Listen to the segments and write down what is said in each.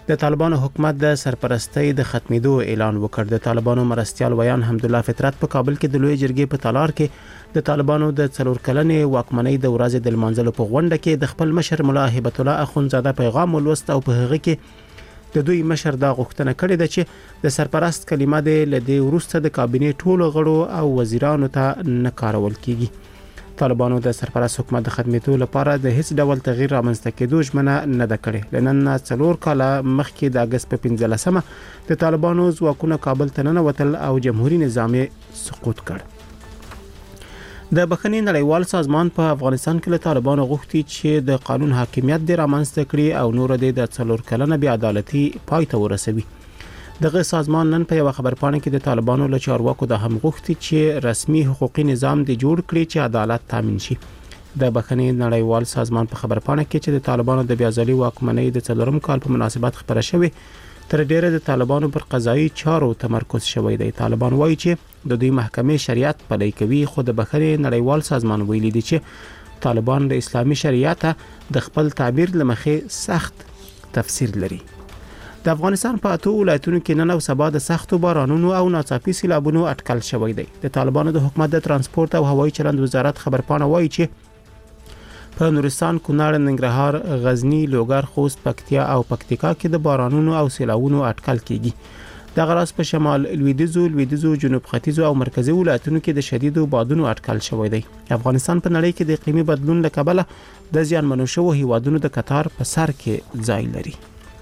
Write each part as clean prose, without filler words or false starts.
د طالبانو حکومت د سرپرستۍ د ختمېدو اعلان وکړ. د طالبانو مرستیال ویان حمدالله فطرت په کابل کې د لوی جرګې په تالار کې د طالبانو د 4 کلنې واکمنۍ د ورځې د لمانځلو په غونډه کې د خپل مشر ملا هبت الله اخونزاده پیغام ولوست او په هغه کې د دوی مشر دا غوښتنه کړې ده چې د سرپرست کلمه د لدی وروسته د کابینې ټولو غړو او وزیرانو ته نه کارول کیږي. طالبانو د سرپرست حکومت د خدمتو لپاره د هیڅ ډول تغییر رامنځته کېدو ژمنه نه ده کړې. لنن 4 کاله مخکې د اگست په 15مه د طالبانو ځواکونه کابل ته ننوتل او جمهوریت نظام سقوط کړ. د بخښنې نړیوال سازمان په افغانستان کې له طالبانو غوښتي چې د قانون حاکمیت د رامنځته کړي او نور د 4 کلنه بې عدالتي پای ته ورسوي. دغه سازمان نن په یو خبرپاڼه کې د طالبانو له چارواکو د هم غوښتي چې رسمي حقوقي نظام د جوړ کړي چې عدالت تامین شي. د بخښنې نړیوال سازمان په خبرپاڼه کې چې د طالبانو د بیازلي واکمنۍ د 4 کال په مناسبت خبره شوې تر ډیره د طالبانو پر قضایي چارو تمرکز شوی دی. طالبان وایي چې د دوی محکمې شریعت پلي کوي، خو د بخښنې نړیوال سازمان ویلي دی چې طالبان د اسلامي شریعت د خپل تعبیر لمخې سخت تفسیر لري. د افغانستان په 8 ولایتونو کې نن او سبا د سختو بارانونو او ناڅاپي سیلابونو اټکل شوی دی. د طالبانو د حکومت د ترانسپورت او هوایي چلند وزارت خبرپاڼه وایي چې په نورستان، کونړ، ننګرهار، غزنی، لوګر، خوست، پکتیا او پکتیکا کې د بارانونو او سیلابونو اټکل کیږي. د غراس په شمال لویدیځو، جنوب ختیځو او مرکزی ولایتونو کې د شدیدو بادونو اټکل شوی دی. افغانستان په نړۍ کې د اقلیمي بدلون له کبله د زیانمنو شوو هیوادونو د قطار په سر کې ځای لري.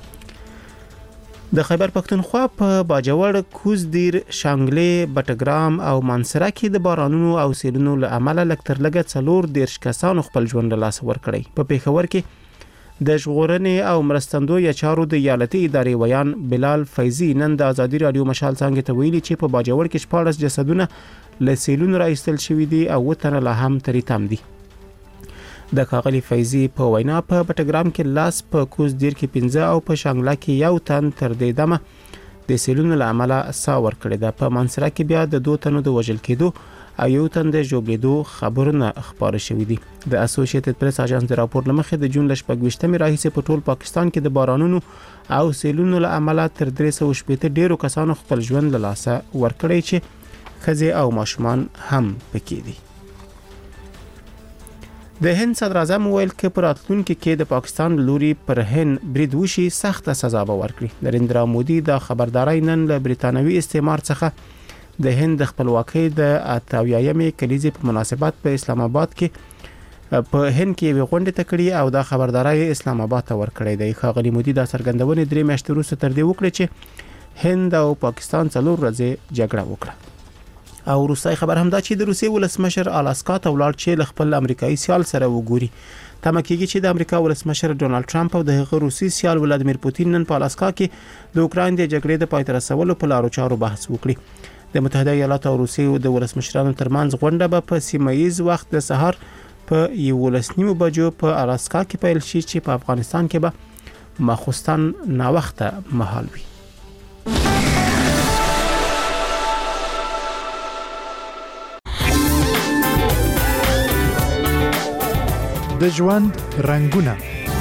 د خیبر پختونخوا په باجوړ، کوزدیر، شانګلې، بټګرام او مانسره کې د بارانونو او سیلونو له امله لکترلګه 14 کسانو خپل ژوند له لاسه ورکړی. په پیښور کې د ژغورنې او مرستندوی چارو د ایالتي ادارې ویان بلال فیضی نن د ازادي رادیو مشال څنګه ته ویلي چې په باجوړ کې 14 جسدونه له سیلونو راایستل شوي دي او 2 تنه لا هم تری تم دي. د ښاغلي فیضی په وینا په بټګرام کې لاس، په کوزدیر کې 15 او په شانګلا کې 1 تن تر دې دمه د سیلونو له امله سا ورکړی ده. په منصره کې بیا د 2 تنو د وژل کېدو او 1 تن د ژوبلېدو خبرونه خبره شوې دي. د اسوسییټډ پریس اژانس د راپور لمخې د جون 28 راهیسې په ټول پاکستان کې د بارانونو او سیلونو له امله تر 380 ډیرو کسانو خپل ژوند له لاسه ورکړی چې ښځې او ماشومان هم پکې دي. د هند صدر اعظم ویل چې پر راتلونکي کې د پاکستان لوري پر هند برید وشي سخته سزا به ورکړي. نریندرا مودي د خبرداري نن له بریتانوي استعمار څخه د هند د خپلواکۍ د 88مې کلیزې په مناسبت په اسلام آباد کې په هند کې یو غونډه تکړی او د خبرداري اسلام آباد ته ورکړی دی. ښاغلي مودي د څرګندونې 3 میاشتې وروسته تر دې وکړه چې هند او پاکستان 4 ورځې جګړه وکړه. او روسي خبر هم دا چې د روسي ولسمشر الاسکا ته ولاړ چې خپل امریکایي سیال سره وګوري. تمه کېږي چې د امریکا ولسمشر ډونالد ټرمپ او د روسي سیال ولادیمیر پوتین نن په الاسکا کې د اوکراین د جګړې د پای ته رسولو په لارو چارو بحث وکړي. د متحده ایالاتو او روسي د ولسمشرانو ترمنځ غونډه به په سیمایي وخت د سحر په 11:30 بجو په الاسکا کې پیل شي چې په افغانستان کې به ماخوستن ناوخته مهال وي. د ژوند رنگونه.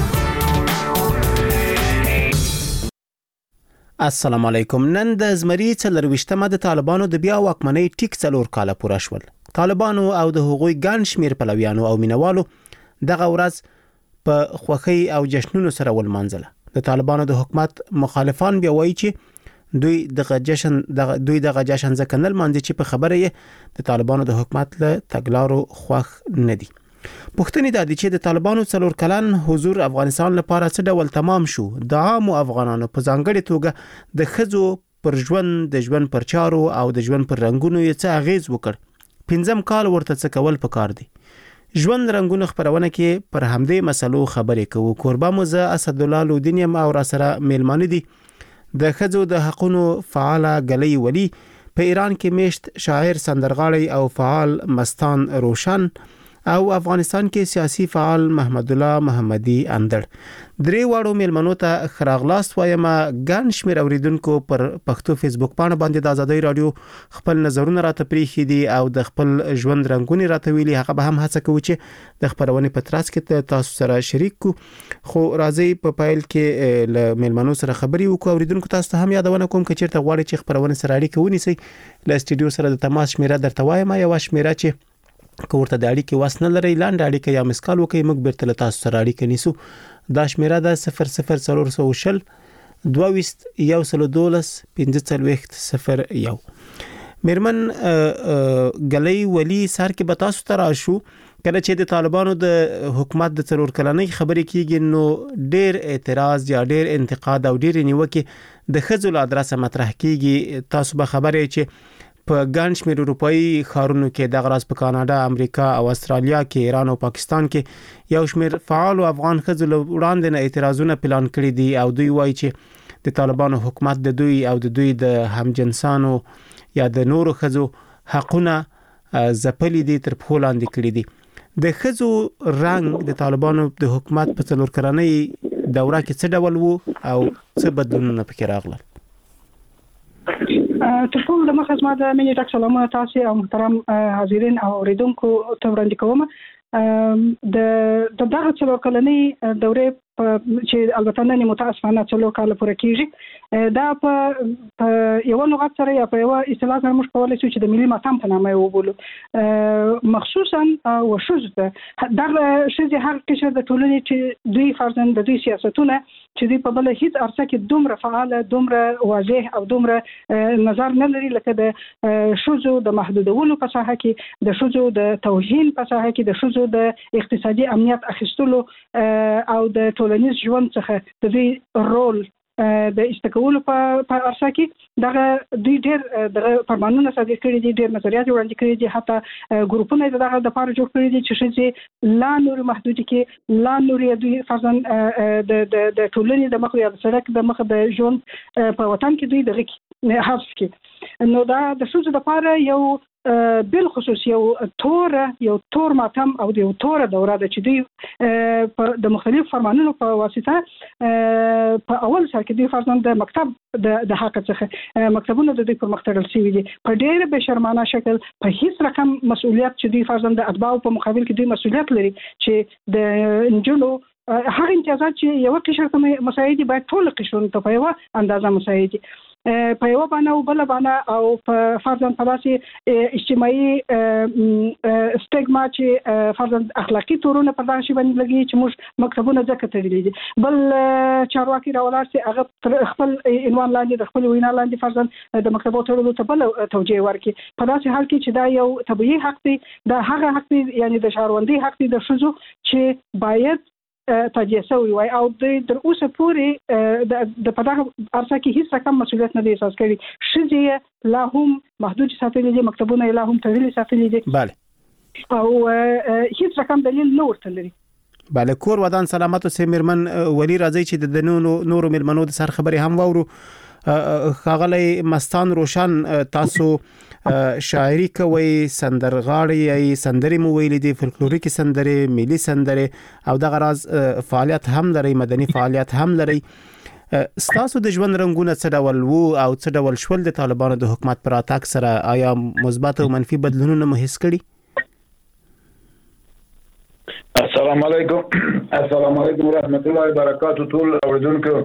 السلام علیکم. نن د زمری 24مه د طالبانو د بیا واکمنۍ ټیک 4 کاله پوره شول. طالبانو او د هغوی ګڼ شمیر پلویانو او مینوالو دغه ورځ په خوښۍ او جشنونو سره ولمانځله. د طالبانو د حکومت مخالفان بیا وایي چې دوی دغه جشن ځکه نه لمانځي چې په خبره یې د طالبانو د حکومت له تګلارو خوښ نه دي. پوښتنې دا دي چې د طالبانو 4 کلن حضور افغانستان لپاره څه ډول تمام شو؟ د عام افغانانو په ځانګړي توګه د خزو پر ژوند، د ژوند پر چارو او د ژوند پر رنگونو یې څه اغیز وکړ؟ 15 کال ورته څه کول پکار دي؟ ژوند رنگونو خبرونه کې پر همدې مسلو خبرې کوو. کوربه مو زه اسد الله لودینیم او را سره میلمانه دي د خزو د حقونو فعال غلی ولی، په ایران کې میشت شاعر، سندرغاړی او فعال مستان روشن، او افغانستان کې سیاسي فعال محمد الله محمدي اندړ. درې واړو میلمنو ته خراغلاست وایم. ګڼ شمېر اوریدونکو پر پښتو فیسبوک باندې د ازادۍ رادیو خپل نظرونه راته پریښي دي او د خپل ژوند رنگونه راته ویلي. هغه به هم هڅه کوي چې د خبرونې په ترڅ کې تاسو سره شریک کو. خو راځي په پایل کې ل میلمنو سره خبري وکړو. اوریدونکو تاسو ته هم یادونه کوم چې چیرته غواړئ چې خبرونه سره اړیکه ونیسئ، ل استودیو سره د تماس شمیره درته وایم. یو شمیره چې کوورته د اړیکې واس نه لري، لاندې اړیکه یا مسکال وکي، موږ بیرته له تاسو سره اړیکه نیسو. دا شمیره د 00420 22 1501. میرمن غلي ولی سر کې به تاسو ته راشو. کله چې د طالبانو د حکومت د څلور کلنۍ خبرې کیږي نو ډېر اعتراض یا ډېر انتقاد او ډېر نیوکه د خځو له ادرسه مطرح کیږي. تاسو به خبرې چې په ګڼ شمېر اروپאי ښارونو کې د غراس په کاناډا، امریکا او استرالیا کې، ایران او پاکستان کې یو شمېر فعال او افغان خځو له وړاندې نه اعتراضونه پلان کړي دي او دوی وایي چې د طالبانو حکومت د دوی او د دوی د همجنسانو یا د نورو خځو حقونه ځپلي دي، تر پښو لاندې کړي دي. د خځو رنګ د طالبانو د حکومت په څلور کلنۍ دوره کې څه ډول وو او څه بدلونونه پکې راغلل؟ ټول د مخزما د مینې ډک سلامونه تاسو او محترم حاضرین او اوریدونکو ته وړاندې کوم. د دغه څلور کلنۍ دورې چې البته نه متاسفانه څلور کال پورې کیږي، دا په یو لغت سره یا په یو اصطلاح سره موږ کولای شو چې د ملي ماتم په نامه وبولو. مخصوصا وشوز دغه شذ هر قشر د ټولنې چې دوی فرضاً د دوی سیاستونه چې دوی په بل هیڅ ارڅه کې دومره فعال، دومره واضح او دومره نظر نه لري لکه د شذو د محدودولو په ساحه کې، د شذو د توهین په ساحه کې، د شذو د اقتصادي امنیت اخیستلو او د ټولنیز ژوند څخه د دوی رول د استکولو په ارسا کې دغه دوی ډېر د فرمانونه صادر کړي دي، ډېر نظریات وړاندې کړي دي، حتی ګروپونه دغه د پاره جوړ کړي دي چې شې لا نور محدود کې لا نور دوی فرضاً د ټولنې د مخ یا د سړک د مخ د ژوند په وطن کې دوی دغه حفظ کې. نو دا د شوزو د پاره یو بل خصوص یو تور ماتم او یو تور دوره ده چې دوی د مختلف فرمانونو په واسطه په اول سر کې دوی فرضاً د مکتب د حق څخه مکتبونه د دوی پر مخ تړل شوي دي په ډېر بشرمانه شکل، په هیڅ رقم مسؤلیت چې دوی فرضاً د اتباعو په مقابل کې دوی مسؤلیت لري چې د انجلو هغه امتیازات چې یو قشر ته مساعد باید ټول قشرونو ته په یو اندازه مساعد په یو باندې او بل باندې او په فرضاً په داسې اجتماعي سټیګما چې فرضاً اخلاقی تورونه په داسې باندې لګي چې موږ مکتبونه ځکه تړلي دي. بل چارواکي راولار چې هغه خپل عنوان لاندې د خپل وینا لاندې فرضاً د مکتبو تړلو ته بل توجیه ورکړي. په داسې حال کې چې دا یو طبيعي حق دی، دا هغه حق دی یعنی د شهروندي حق دی د ښځو چې باید تاجیه شوی وای او د تر اوسه پورې د پدغه ارڅه کې هیڅ رقم مسؤلیت نه دی احساس کړی. شذې لا هم محدود ساتلي دي، مکتبونه لا هم تړلي ساتلي دي. بله او هیڅ رقم دلیل نه ورته لري. بله کور ودان سلامت سه میرمن ولی راځي چې د نورو میرمنو د سر خبري هم وورو. خاغلی مستان روشن تاسو شاعری کوي، سندرغاړي ای سندري مو ویلې دي، فولکلوریک سندري، ملي سندري او دغه راز فعالیت هم لري، مدني فعالیت هم لري. ستاسو د ژوند رنگونه څه ډول وو او څه ډول شول د طالبانو د حکومت پر اتاک سره؟ آیا مثبت او منفي بدلونونه مو حس کړي؟ السلام علیکم ورحمت الله وبرکاتہ. ټول اوریدونکو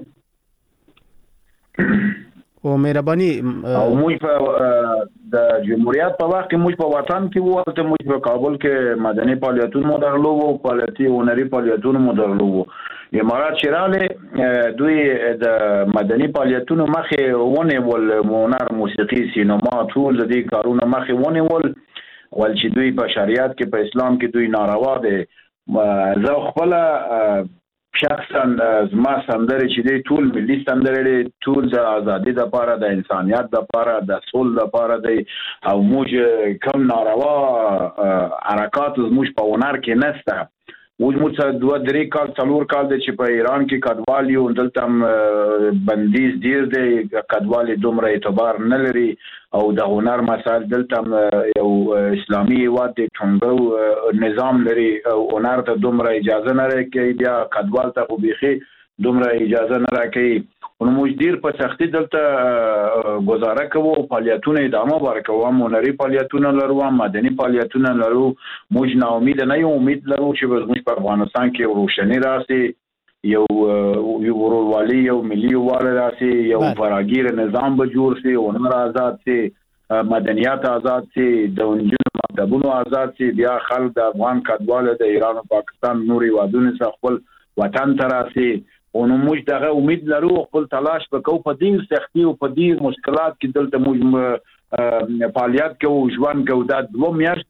او مهرباني او موږ په د جمهوریت په وخت کې موږ په وطن کې وو، ته موږ په کابل کې مدني فعالیتونه مو درلو وو، فعالیتي هنري فعالیتونه مو درلو وو. امارات شراله دوی د مدني فعالیتونو مخه ونه ول، هنر، موسیقي، سینما، ټول د دې کارونه مخه ونه ول چې دوی په شریعت کې په اسلام کې دوی ناروا دي. زه خپل شخصا زما سندرې چې دی ټول ملي سندرې دی، ټول د ازادي د لپاره، د انسانيت د لپاره، د صلح لپاره دی او موږ کم ناروا حرکات موږ په هنر کې نشته اوس مو څه 2-3 کال 4 کال د چې په ایران کې کډوالي او دلته بندیز ډیر دی کډوالي دومره اعتبار نه لري او د هنر مسائل دلته یو اسلامي هیواد د څنګه نظام لري او هنر ته دومره اجازه نه راکوي بیا کډوال ته خو بيخي دومره اجازه نه راکوي نو موږ ډیر په سختي دلته گزاره کوو فعالیتونه ادامه ورکوو هنري فعالیتونه لرو مدني فعالیتونه لرو موږ نه امید لرو چې موږ په افغانستان کې روشنی راسي یو ورولوالي یو ملي واله راسي یو فراگیر نظام به جوړ شي هنر آزاد شي مدنیات آزاد شي د انجونو مکتبونو آزاد شي بیا خلک د افغان کډوالو د ایران او پاکستان نوري وادونو څخه خپل وطن ته راسي ونو موږ دغه امید لرو خپل تلاش وکړو په دې سختي او په دې مشکلات کې دلته موږ فعالیت کوو ژوند کوو دا 2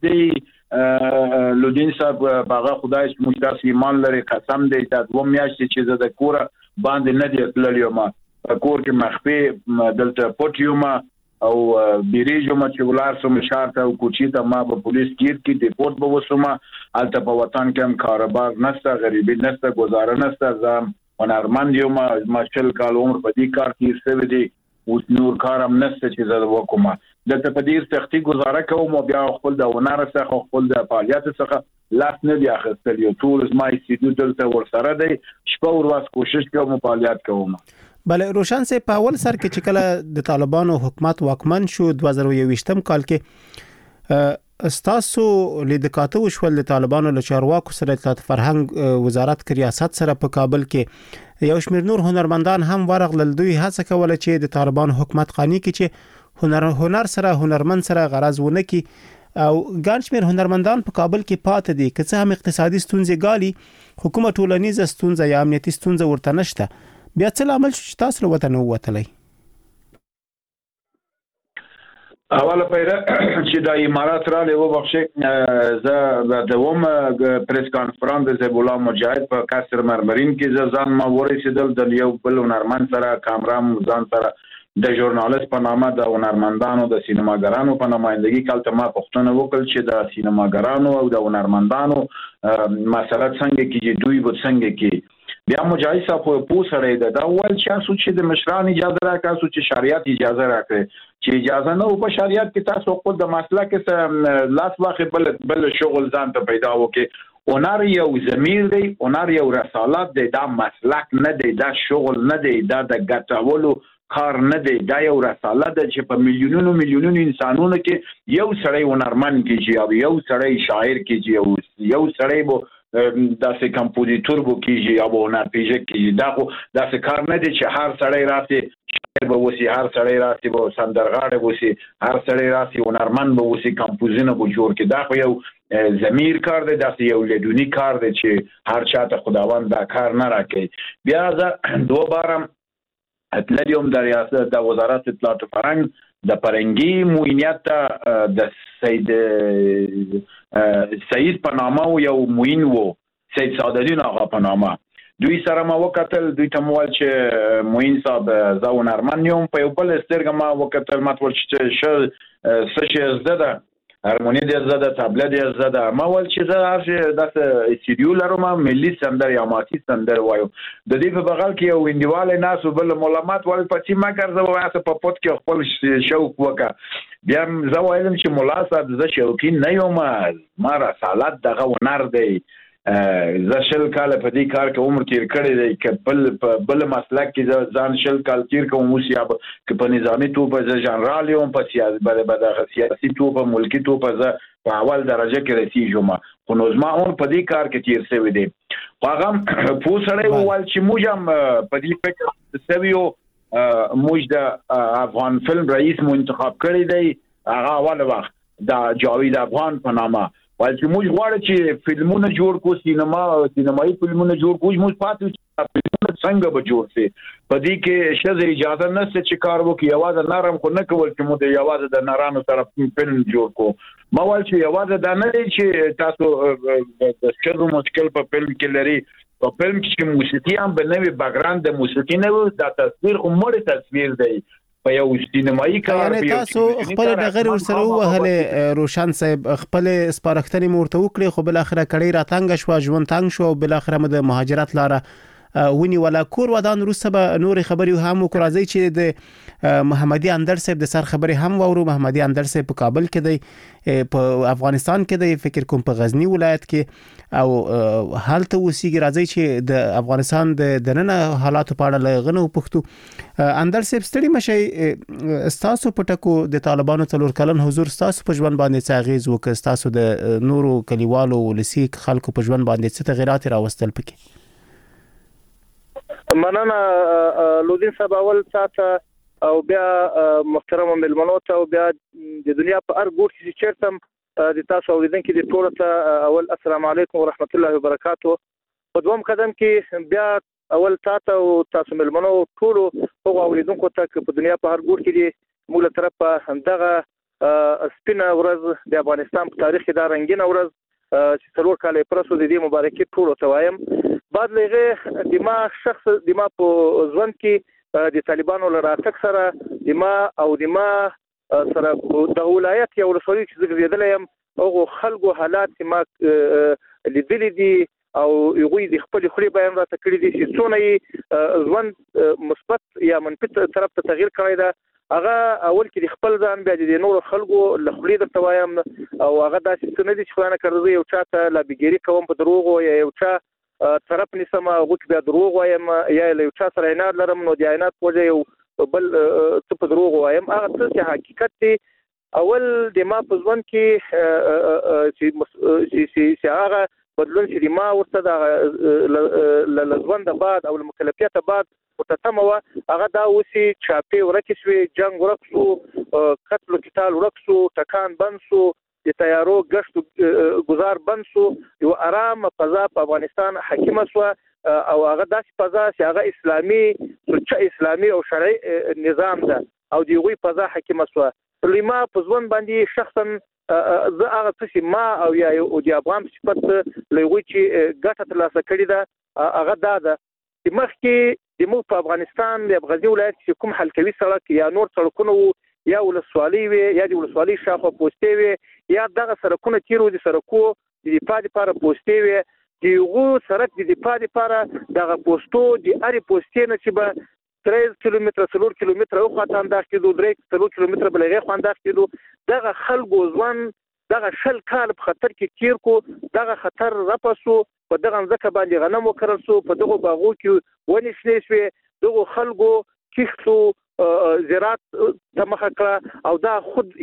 میاشتې لودین صاحب باغه خدای موږ تاسو ایمان لري قسم دې دا 2 میاشتې چې زه د کوره باندې نه دی تللی ما کور کې مخفي دلته پټیوم او بیریجو ما چې ولار سم شارته او کوچی ته ما په پولیس کې ډیپورت به وسومه الته په وطن کې هم کاروبار نشته غریبی نشته گزاره نشته زم هنرمند یو ما شل کال عمر په دې کار کې سوي دي او نور کارم نشته چې زه وکوم دلته په دې سختي گزاره کوم بیا خپل د هنر څخه خپل د فعالیت څخه لاس نه دی اخیستل یو ټول ما استعداد دلته ورسره دی شپه ورځ کوشش کوم فعالیت کوم بله روشن سي په اول سر کې چې کله د طالبانو حکومت واکمن شو 2021 کال کې استاسو لیدکاته وشول د طالبانو له چارواکو سره اطلاعات فرهنګ وزارت ریاست سره په کابل کې یو شمېر نور هنرمندان هم ورغلل دوی هڅه کوله چې د طالبانو حکومت قانوني کې چې هنر سره هنرمند سره غرض ونه کی او ګڼ شمېر هنرمندان په کابل کې پاتې دي که څه هم اقتصادي ستونزې ګالي حکومت ټولنیزه ستونزه یا امنیتي ستونزه ورته نشته بیا څه لامل چې تاسو له وطن ووتلی اوله پیدا چې د امارات را له وبخښه زه د دوم پریس کانفرنس د زبولا مجاهد په کاسر مرمرین کې ځان ما ورسېدل د یو بل هنرمند سره کامرام ځان سره د ژورنالیست په نامه د هنرمندانو د سینماګرانو په نمائندګي کالته ما پښتنه وکړ چې د سینماګرانو او د هنرمندانو مسله څنګه کې دوی به څنګه کې بیا مجاهد صاحب په پوسړې دا ول چې د مشران اجازه راکاسو چې شریعت اجازه راکړي چې اجازه نه او په شریعت کې تاسو خپل د مسلک لاس واخې بل شغل ځان ته پیدا وکړي هنر یو ضمیر دی هنر یو رسالت دی دا مسلک نه دی دا شغل نه دی دا د ګټولو کار نه دی دا یو رسالت دی چې په میلیونونو انسانونو کې یو سړی هنرمند کیږي او یو سړی شاعر کیږي یو سړی بو داسې کمپوزیتور بو کیږي او هنر پیژه کیږي دا خو داسې کار نه دی چې هر سړی راسي شاعر به وسی هر سړی راسي به سندرغاړی وسی هر سړی راسي هنرمند به وسی کمپوزینه به جوړ کړي دا خو یو ضمیر کار دی داسې یو لدونی کار دی چې هر چاته خداوند دا کار نه راکړي بیا زه 2 بارم اتلریوم د ریاست د وزارت اطلاعات فرهنګ د فرهنګي موینیت د سید په نامه یو موین وو سید سعدالدین آقا په نامه دوی سره ما وکتل دوی ته مول چې موین صاحب زه هنرمند یم په یو بل سترګه ما وکتل ما ول چې څه زده هارمونی دې زده تابله دې زده ما ول چې زه هر د استډیو لرم ملي سندر یا ماتي سندر وایو د دې په بغل کې یو وینډیواله ناس بل ملامت ول پچی ما ګرځو واسه په پټ کې خپل شوق وکا بیا زه وایم چې مولا صاحب زه شوقین نه یم ما رسالت دغه هنر دی زه شل کال په دې کار کې عمر تیر کړی دی چې بل مسلک کې ځان شل کال تیر کوم موسیاب کې په نظامی توګه ز جنرال یم په سیاسي توګه ملکی توګه ز په اول درجه کې رسیدم خو نو زما اون په دې کار کې تیر شوی دی هغه پوسړی وویل چې موږ هم په دې فکر سویو موږ د افغان فلم رئیس مو انتخاب کړی دی هغه اول وخت د جاوید افغان په نامه ول چې موږ غواړو چې فلمونه جوړ کو سینمایي فلمونه جوړ کو موږ پاتې فلمونه څنګه به جوړ شي په دې کې شزه اجازه نشته چې کار وکړي یوازې نرم خو نه کول چې موږ یوازې د نارانو سره فلم جوړ کو ما ول چې یوازې دا نه دی چې تاسو د شزو مشکل په فلم کې لري په فلم کې موسیقي هم بنوي بیکګراوند د موسیقي نه د تصویر خو مړ تصویر دی په یو سینمایي کار یعنی تاسو خپل د غیر ورسره وهله روشن صاحب خپل سپارښتنې مرته وکړي خو بل اخره کړي راتنګ شو ژوند تنګ شو بل اخره د مهاجرت لاره ونی ولا کور ودان روسه به نور خبري هم وکړای چې د محمدي اندر صاحب د سر خبري هم وورو محمدي اندر صاحب په کابل کې دی په افغانستان کې دی فکر کوم په غزنی ولایت کې او حالت وسیږي راځي چې د افغانستان د دننه حالات په اړه لغنه وپښتو اندر صاحب ستړي مشي استاسو پټکو د طالبانو څلور کلن حضور استاسو په ژوند باندې څاغیز وک استاسو د نورو کلیوالو ولسی خلکو په ژوند باندې څه تغیرات راوستل پکې مننه لودین صاحب اول ساته او بیا محترم ملمنو ته او بیا د دنیا په هر ګوټ کې چیرته د تاسو اوریدونکو د ټولو ته اول السلام علیکم ورحمت الله وبرکاتو په دوم قدم کې بیا اول ساته او تاسو ملمنو ټولو هغه اوریدونکو ته په دنیا په هر ګوټ کې د موږ طرفه همدغه سپینه ورځ د افغانستان په تاریخ کې دا رنگینه ورځ چې څلور کاله پرسو د دې مبارکي ټولو ته وایم بعد لغه د ما شخص د ما په ژوند کې د طالبانو لراتک سره د ما او د ما سره د ولایت یو رسولي چې زیاتل یم او خلکو حالات ما لیدل دي او یوې د خپل خوري بیان را تکړی دي چې څونه ژوند مثبت یا منفي طرف ته تغییر کړی دا هغه اول کې خپل ځان بیا د نور خلکو لخري د توایم او هغه داسې څه نه دي چې خلانه کړی یو چاته لا بګيري کوم په دروغ او یو چا طرف نسمه غوښ بیا دروغ وایم یا یو چا سره عناد لرم نو د عناد پوجا یو بل څه په دروغ وایم هغه څه چې حقیقت دی اول د ما په ځوان کې چې هغه بدلون چې ما ورته د لزوند بعد او المکلفیت بعد متتمه هغه دا وسی چاپی ورکشوي جنگ ورکسو قتل قتال ورکسو تکان بنسو د تیارو غشت گزار بنسو یو آرام فضا په افغانستان حکیمه سو او هغه داسې فضا چې هغه اسلامي او شرعي نظام ده او دی وی فضا حکیمه سو لما په ځوان باندې شخصا زه هغه څه ما او یا د افغان صفت لوي چې ګټه ترلاسه کړې ده هغه ده چې مخکې د مو په افغانستان د غزنی ولایت کې کوم حلقوي سړک یا نور سړکونه یا ولسوالۍ وي یا د ولسوالۍ شاخه پوسټې وي یا دغه سړکونه تیرو دي سړکو د دفاع لپاره پوسټې وي دیغه سړک د دفاع لپاره دغه پوسټو د اړ پوسټې نه چې به 3 کیلومتر 4 کیلومتر او خاطر انداز کېدو 3 کیلومتر بلغه خوانداز کېدو دغه خلکو ځوان دغه شل کال په خطر کې تیر کو دغه خطر رپسو په دغه ځکه باندې غنم وکړل سو په دغه باغو کې ونی شنې شوې دغه خلکو کیښتو زراعت ته مخه کړه او دا خود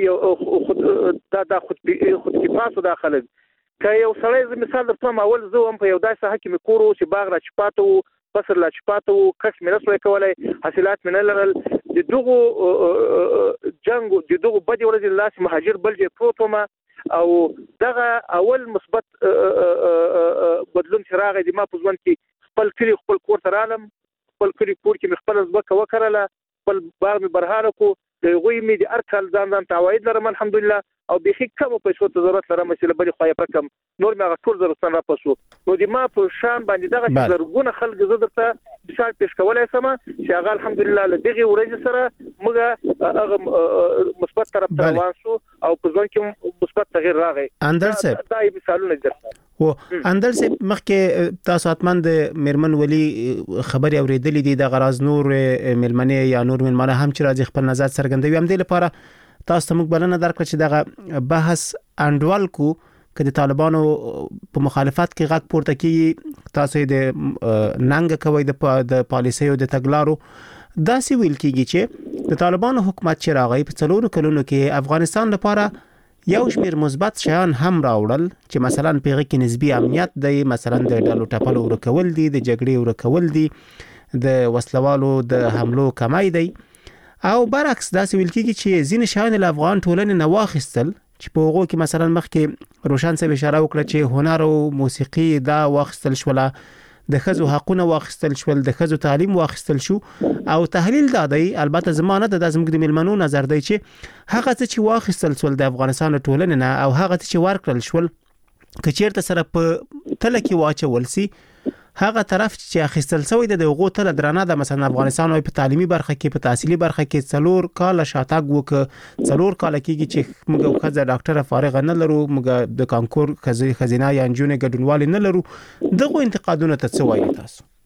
کفاسو داخله که یو سړی مثال درته اول زه هم په یو داسې حکیم کورو چې باغ را چپاتو فصل لا چپاتو کښ مې رسوي کولای حاصلات مې نه لرل د دغه جنگ د دغه بدی ورځ لاس مهاجر بلجه پروتوما او دغه اول مثبت بدلون چې راغی د ما په ځوان کې خپل کلی خپل کور ته رالم خپل کلی کور کې خپل ځمکه وکړله خپل باغ مې برهاره کو د غوي مې د ارکل ځان تعوید لرم الحمدلله او به کوم پیسو ته ضرورت لرم چې بل خو یې پکم نور مې هغه ټول ضرورت نه پاسو نو د ما په شان باندې دغه زرګونه خلک زه درته مثال پیش کولای سم چې هغه الحمدلله لدغه ورځ سره موږ هغه مثبت طرف ته روان شو او په ځان کې مثبت تغییر راغی اندر صاحب دا مثالونه درته و اندر صاحب مخکې تاسو اتمن د میرمن ولی خبري اوریدلې دي د غراز نور ملمنه یا نور ملمنه هم چې راځي خپل نظر څرګندوي هم د لپاره تاسو ته موږ بلنه درکړه چې دغه بحث انډوال کو چې د طالبانو په مخالفت کې غږ پورته کیږي تاسو د ننګ کوي د پالیسي او د تګلارو داسې ویل کیږي چې د طالبانو حکومت چې راغی په څلورو کلونو کې افغانستان لپاره یو شمیر مثبت شیان هم راوړل چې مثلا پیغه کې نسبی امنیت دی مثلا د ډالو ټاپلو ورکول دي د جګړې ورکول دي د وسلوالو د حملو کمای دی او برعکس داسې ویل کیږي چې ځین شیان له افغان ټولنې نه واخیستل چې په هغه کې مثلا مخکې روشن صاحب اشاره وکړه چې هنر او موسیقي دا واخیستل شول د خزو حقونه واخیستل شول د خزو تعلیم واخیستل شو او تحلیل دادی البته زمانه د زموږ د ملمنو نظر دی چې هغه چې واخیستل شول د افغانستان ټولنې نه او هغه چې ورکړل شول کچیرته سره په تل کې واچول سي هغه طرف چې اخیستل شوی د هغو تل درانه د مثلا افغانستان په تعلیمي برخه کې په تحصیلي برخه کې 4 کال شاتګ وک 4 کال کېږي چې موږ خزه ډاکټر فارغ نه لرو موږ د کانکور خزینه یا انجونې ګډونوال نه لرو دغه انتقادونه ته څه وایي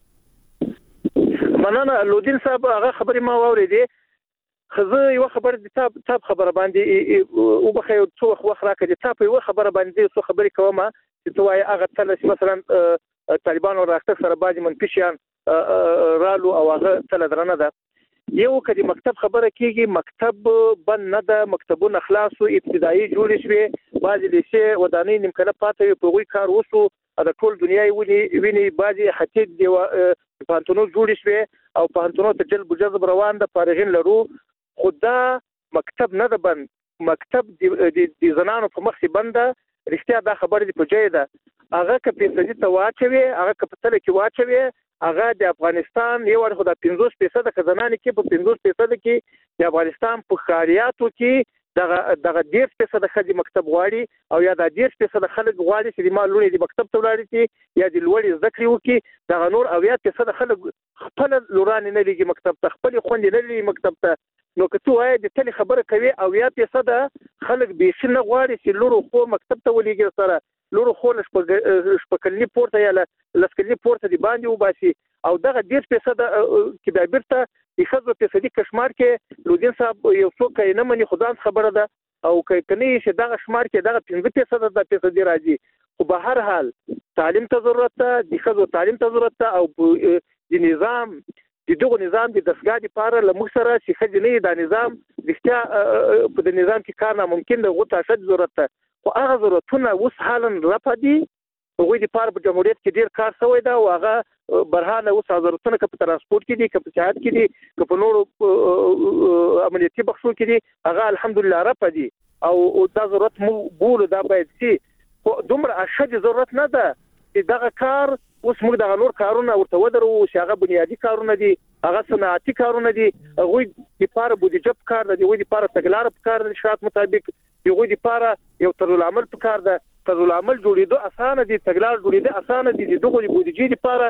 تاسو؟ مننه لودین صاحب هغه خبرې ما واورېدې خزه یو خبر د تاب خبره باندې او بخیر څو وخت راکړي تاب یو خبره باندې څو خبرې کومه چې توای هغه تل مثلا طالبان او راکټ سره باندې منفشيان رالو او هغه تل درنه ده یو کدي مکتب خبره کیږي مکتب بند نه ده مکتبونه خلاصو ابتدایي جوړ شوي بعضی لیسه ودانۍ نیمکله پاتې په غوي کار وسو د ټول دنیا ویني بعضی حتی دی پانتونو جوړ شوي او پانتونو ته جلب جذب روان ده فارغین لرو خدا مکتب نه ده بند مکتب د زنانو په مخ بنده رښتیا دا خبره دی په جای ده هغه که پیسې ته واچوي هغه که په تل کې واچوي هغه د افغانستان یو ور خدا 50% خزانه کې په 50% کې د افغانستان په خاریاتو کې دغه 10% خدي مکتب غواړي او یا د 10% خلک غواړي چې د مالونی د مکتب ته ولاړ شي یا د لوړ زده کړې وکړي دغه نور او یا 10% خلک خپل لوران نه لګي مکتب ته خپل خوند نه لګي مکتب ته نو که ته وایې د تل خبره کوي او یا 10% خلک به نه غواړي چې لورو خو مکتب ته ولېږي سره لورو خو شپکلنی پورته یا لسکلنی پورته دی باندې وباسي او دغه 10% کې به بیرته د خزو فیصدي کشمار کې لودین صاحب یو څوک نه مني خدان خبره ده او کني چې دغه شمار کې دغه 15% د فیصدي راځي خو به هر حال تعلیم ته ضرورت ده د خزو تعلیم ته ضرورت ده او د نظام دغه نظام د دسګا لپاره لمخ سره چې خځنې د نظام رښتیا په د نظام کې کار ناممکن ده غوته شد ضرورت ده خو هغه ضرورتونه اوس حالا رپدي هغه د پاره په جمهوریت کې ډیر کار شوی دا او هغه برهانه اوس ضرورتونه په ترانسپورت کې دي په صحت کې دي په نورو عملیاتي بخشو کې دي هغه الحمدلله رپدي او دا ضرورت مو بول دا باید چې دومره اشد ضرورت نه ده چې دغه کار اوس موږ دغه نور کارونه ورته ودرو چې هغه بنیادی کارونه دي هغه صنعتي کارونه دي هغه د پاره بودیجه کار دی هغه د پاره تګلار کار دی شرط مطابق هغه د پاره یو طرز العمل کار دی طرز العمل جوړېدو اسانه دي تګلار جوړېدو اسانه دي دغه بودیجه د پاره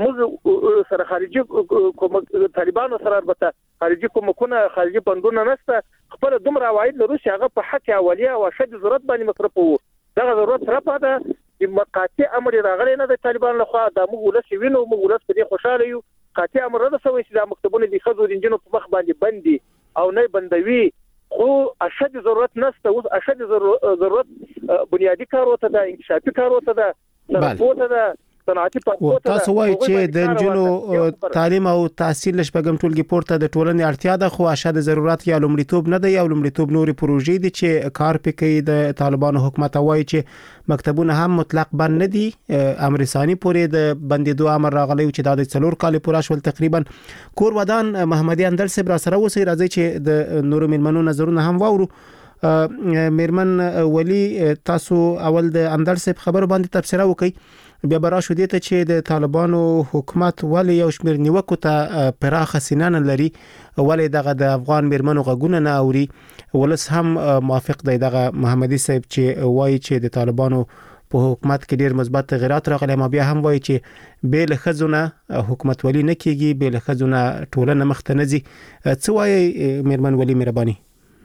موږ سره خارجي کوم طالبانو سره البته خارجي کومونه خارجي بندونه نشته خپل دومره عواید لرو چې هغه په حق اولیه او شد ضرورت باندې مصرف وو دغه ضرورت راپاده د مقاطع امر راغلی نه د طالبان لخوا د موږ ولس وینو موږ ولس په دې خوشاله یو قاطع امر نه سوي چې د مکتبونو د خزو د انجنونو په مخ باندې بندي او نه بندوي خو اشد ضرورت نشته اوس اشد ضرورت بنیادی کار وته د انکشافي کار وته د صنعتي ده تاسو وایي چې د انجونو تعلیم او تحصیل شپږم ټولګي پورته د ټولنې اړتیا ده خو اشد ضرورت یا لومړیتوب نه دی یا لومړیتوب نوري پروژې دي چې کار پکې د طالبانو حکومت وایي چې مکتبونه هم مطلق بند نه دي امر ثاني پورې د بندیدو امر راغلی چې د 4 کال پوره شول تقریبا کور ودان محمدي اندر صاحب را سره وسی راځي چې د نورو ملمنو نظرونه هم واورو میرمن ولی تاسو اول د اندر صاحب خبر باندې تفسیر وکړئ بیا برا شو دي ته چې د طالبانو حکومت ولې یو شمیر نیوکو ته پراخه سینانه لري ولې دغه د افغان میرمنو غږونه نه اوري ولس هم موافق دی دغه محمدي صاحب چې وایي چې د طالبانو په حکومت کې ډیر مثبت تغیرات راغلي ما بیا هم وایي چې بیل خزونه حکومت ولی نه کیږي بیل خزونه ټولنه مخته نه ځي څه وایي میرمن ولی مهرباني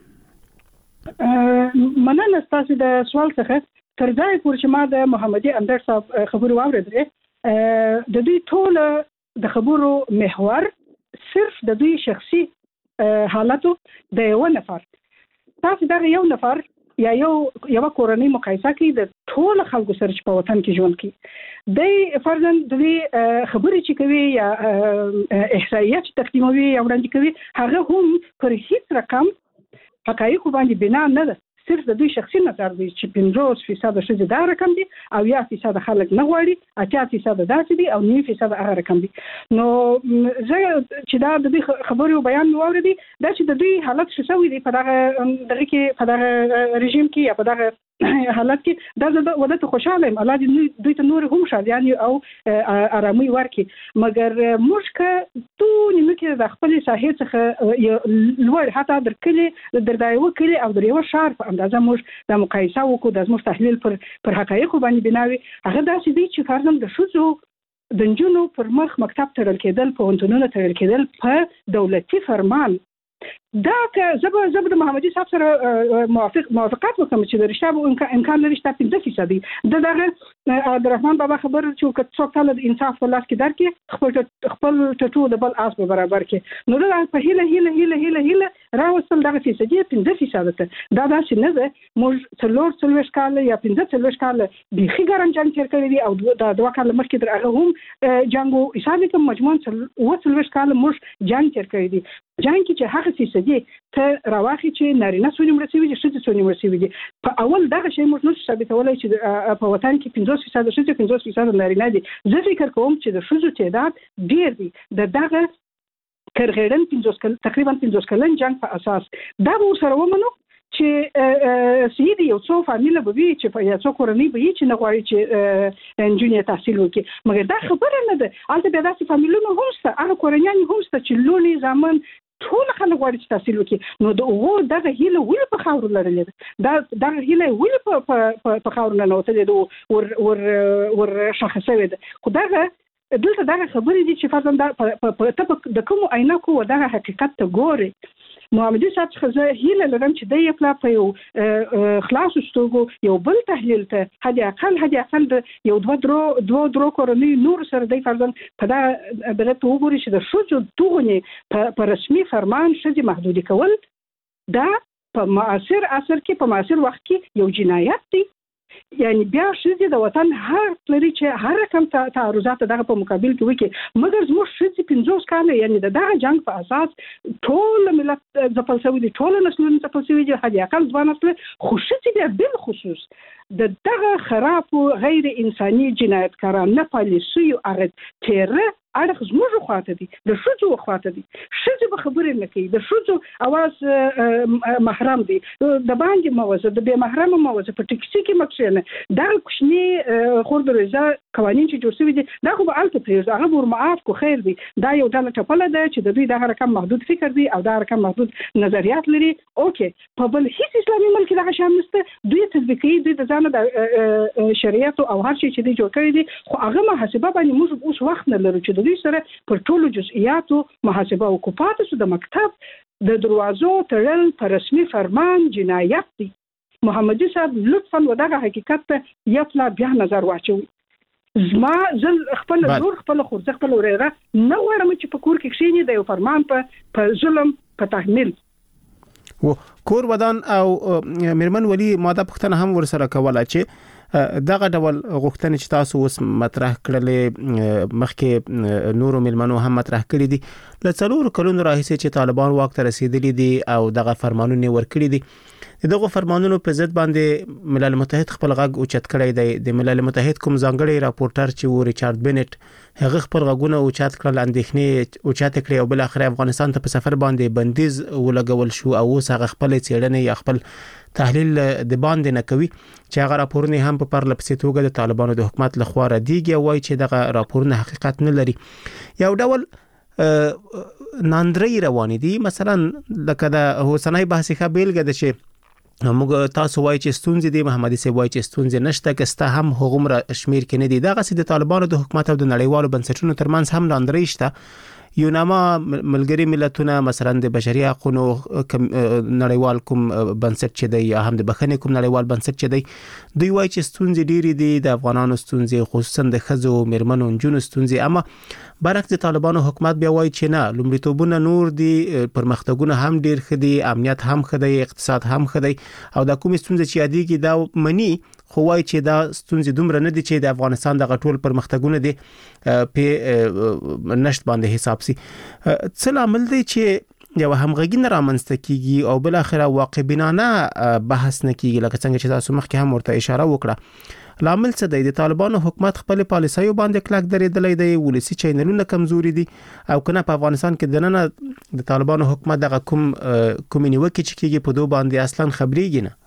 مننه تاسو د سوال څخه تر ځای پورې چې ما د محمدي اندر صاحب خبرو واورېدلې د دوی ټول د خبرو محور صرف د دوی شخصي حالاتو د یو نفر تاسو دا یو نفر یا یو کورنۍ مقایسه کوي د ټول خلکو سره چې په وطن کې ژوند کوي د فرضاً د خبرې چې کوي یا احصائیات تقدیموي یا وړاندې کوي هغه هم پر هیڅ رقم حقایق باندې بنا نه ده صرف د دوی شخصي نظر دی چې 50% شته دا رقم دي او 1% خلک نه غواړي 80% داسې دي او 9% هغه رقم دي نو زه چې دا د دوی خبرو بیان واورېدي دا چې د دوی حالت څه شوی دی په دغه رژیم کې یا په دغه حالت کې دا ودته خوشاله یم الله دې دوی ته نور هم شالیان او آرامي ورکړي مګر موږ که ټول نمکه د خپل ساحې څخه لوړ حتی در کلی در دایو کلی او در یو شهر په اندازه موږ د مقایسه وکړو د موږ تحلیل پر حقایق باندې بناوي هغه داسې دي چې فرضاً د شوزو د نجونو پر مخ مکتب تړل کېدل پوهنتونونه تړل کېدل په دولتي فرمان دا که زب د محمدي صاحب سره موافقت وکم چې د رښتیا امکان لري چې 15% دغه عبدالرحمن بابا خبر چې څوک تل د انصاف په لاس کې درکې خپل ټټو د بل آس په برابر کې نو دا په هیله راوستل دغه 15% ته دا داسې نه ده موږ 3 کال یا 15 کال بيخي ګرم جنگ تیر کړی دی او دا 2 کال مخکې تر هغه هم جنگو حساب کوم مجموعاً 3 کال موږ جنگ تیر کړی دی جنگ کې چې هغه څه ته راوخی چې نارینه سونی مرسي وي چې سونی مرسي وي په اول دغه شی موږ نو ثابتولای چې په وطن کې 15% نارینه دي زه فکر کوم چې د شوزو تعداد ډیر دی دغه کرغړن تقریبا 15 کلن جنگ په اساس دا به سره ومنو چې سیدی یو څو فامیله به وي چې په یو څو کورنۍ به وي چې نه غواړي چې انجینر تحصیل وکړي مګر دا خبره نه ده البته بیا داسې فامیلونه هم شته هغه کورنیان هم شته چې لونی زامن ټول خلک غواړي چې تحصیل وکړي نو دغه هیله ولې په خاور لرلې ده دغه هیله ولې په خاور نه نوتلې ده ور شخصوي ده خو دغه خبرې دي چې فرضاً د کوم عینکو دغه حقیقت ته ګوري محمدي صاحب څخه هیله لرم چې د یو په یو خلاص ستوګو یو بل تحلیل ته هدي اقل د یو دوه کورنۍ نور سره د فرضاً په دغه توګوري چې د شوجو دغه په رسمي فرمان شدي محدودي کول دا په معاصر عصر کې په معاصر وخت کې یو جنایت دی یعنی بیا شې د وطن هر لري چې هر رقم تعرضات دغه په مقابل کې وکي مګر زموږ شې 15 کال یعنی دغه جنگ په اساس ټول ملت ځپل شوی دي ټول نسلونه ځپل شوی دي هدي اقل ځوان نسل خوشتي بیا بل خصوص دغه خراب غیر انساني جنایتکاران نه پالیسي او هغه تیر اړه زموږ خواته دي د شوجو خواته دي شوجو به خبرې نه کوي د شوجو اواز محرم دي د باندې موزه د به محرم موزه په ټکسي کې مکشنه دا کوشني خورد رضا قوانين چې جوړ شوی دي دا خو به الته پریز هغه ور معاف کو خیر دي دا یو ډله ټپله ده چې د دوی دغه رقم محدود فکر دي او دا رقم محدود نظریات لري اوکي په بل هیڅ اسلامي ملک دغه شان نشته دوی تطبیقي دي د ځان د شریعت او هر شي چې دي جوړ کړی دي خو هغه محاسبه باندې موږ اوس وخت نه لرو چې دوی سره پر ټولو جزئیاتو محاسبه او کوپاتو د مکتب د دروازو تړل پر رسمي فرمان جنایت دي محمدي صاحب لطفا ودغه حقیقت ته یفلا بیا نظر واچوي زما زل خپل نور خپل خورځ خپل وريره نه غواړم چې په کور کې کښینی د یو فرمان په ظلم په تحمیل و کور ودان او مرمن ولی ماده پختنه هم ورسره کوله چې دغه ډول غوښتنې چې تاسو اوس مطرح کړلې مخکې نورو ملمنو هم مطرح کړې دي له څلور کلونو راهیسې چې طالبان واک ته رسیدلي دي او دغه فرمانونه ورکړي دي دغه فرمانونو په ضد باندې ملل متحد خپل غږ اوچت کړی دی د ملل متحد کوم ځانګړي راپورټر چې و ریچارډ بنټ هغه خپل غږونه اوچت کړل اندېښنې اوچت کړې او بل اخر افغانستان ته په سفر باندې بندیز ولګول شو او اوس هغه خپل څېړنې یا خپل تحلیل د باندې نه کوي چې هغه راپورونه هم په پرلپسې توګه د طالبانو د حکومت لخوا ردیږي او وايي چې دغه راپورونه حقیقت نه لري یو ډول ناندري روانې دي مثلا لکه د حسینای بحث ښه بیلګه ده چې موږ تاسو وایي چې ستونزې دي محمدي سي وایي چې ستونزې نشته کسته هم هغومره شمیر کې نه دي دغه سي د طالبانو د حکومت او د نړیوالو بنسټونو ترمنځ هم ناندري شته یوناما ملګری ملتونه مثلا د بشري حقوقو نړیوال کوم بنسټ چې دی یا هم د بخښنې کوم نړیوال بنسټ چې دی دوی وایي چې ستونزې ډېری دي د افغانانو ستونزې خصوصا د ښځو میرمنو نجونو ستونزې اما برعکس د طالبانو حکومت بیا وایي چې نه لومړیتوبونه نور دي پرمختګونه هم ډېر ښه دي امنیت هم ښه دی اقتصاد هم ښه دی او دا کومې ستونزې چې یادېږي دا مني خو وایي چې دا ستونزې دومره نه دي چې د افغانستان دغه ټول پرمختګونه دي په نشت باندې حساب سي څه لامل دی چې یو همغږي نه رامنځته کیږي او بل اخره واقع بینانه بحث نه کیږي لکه څنګه چې تاسو مخکې هم ورته اشاره وکړه لامل څه دی د طالبانو حکومت خپل پالیسیو باندې کلک درېدلې دی ولسی چینلونه کمزوري دي او کنه په افغانستان کې دنه د طالبانو حکومت دغه کوم نیوکه چې کیږي په دوه باندې اصلا خبريږي نه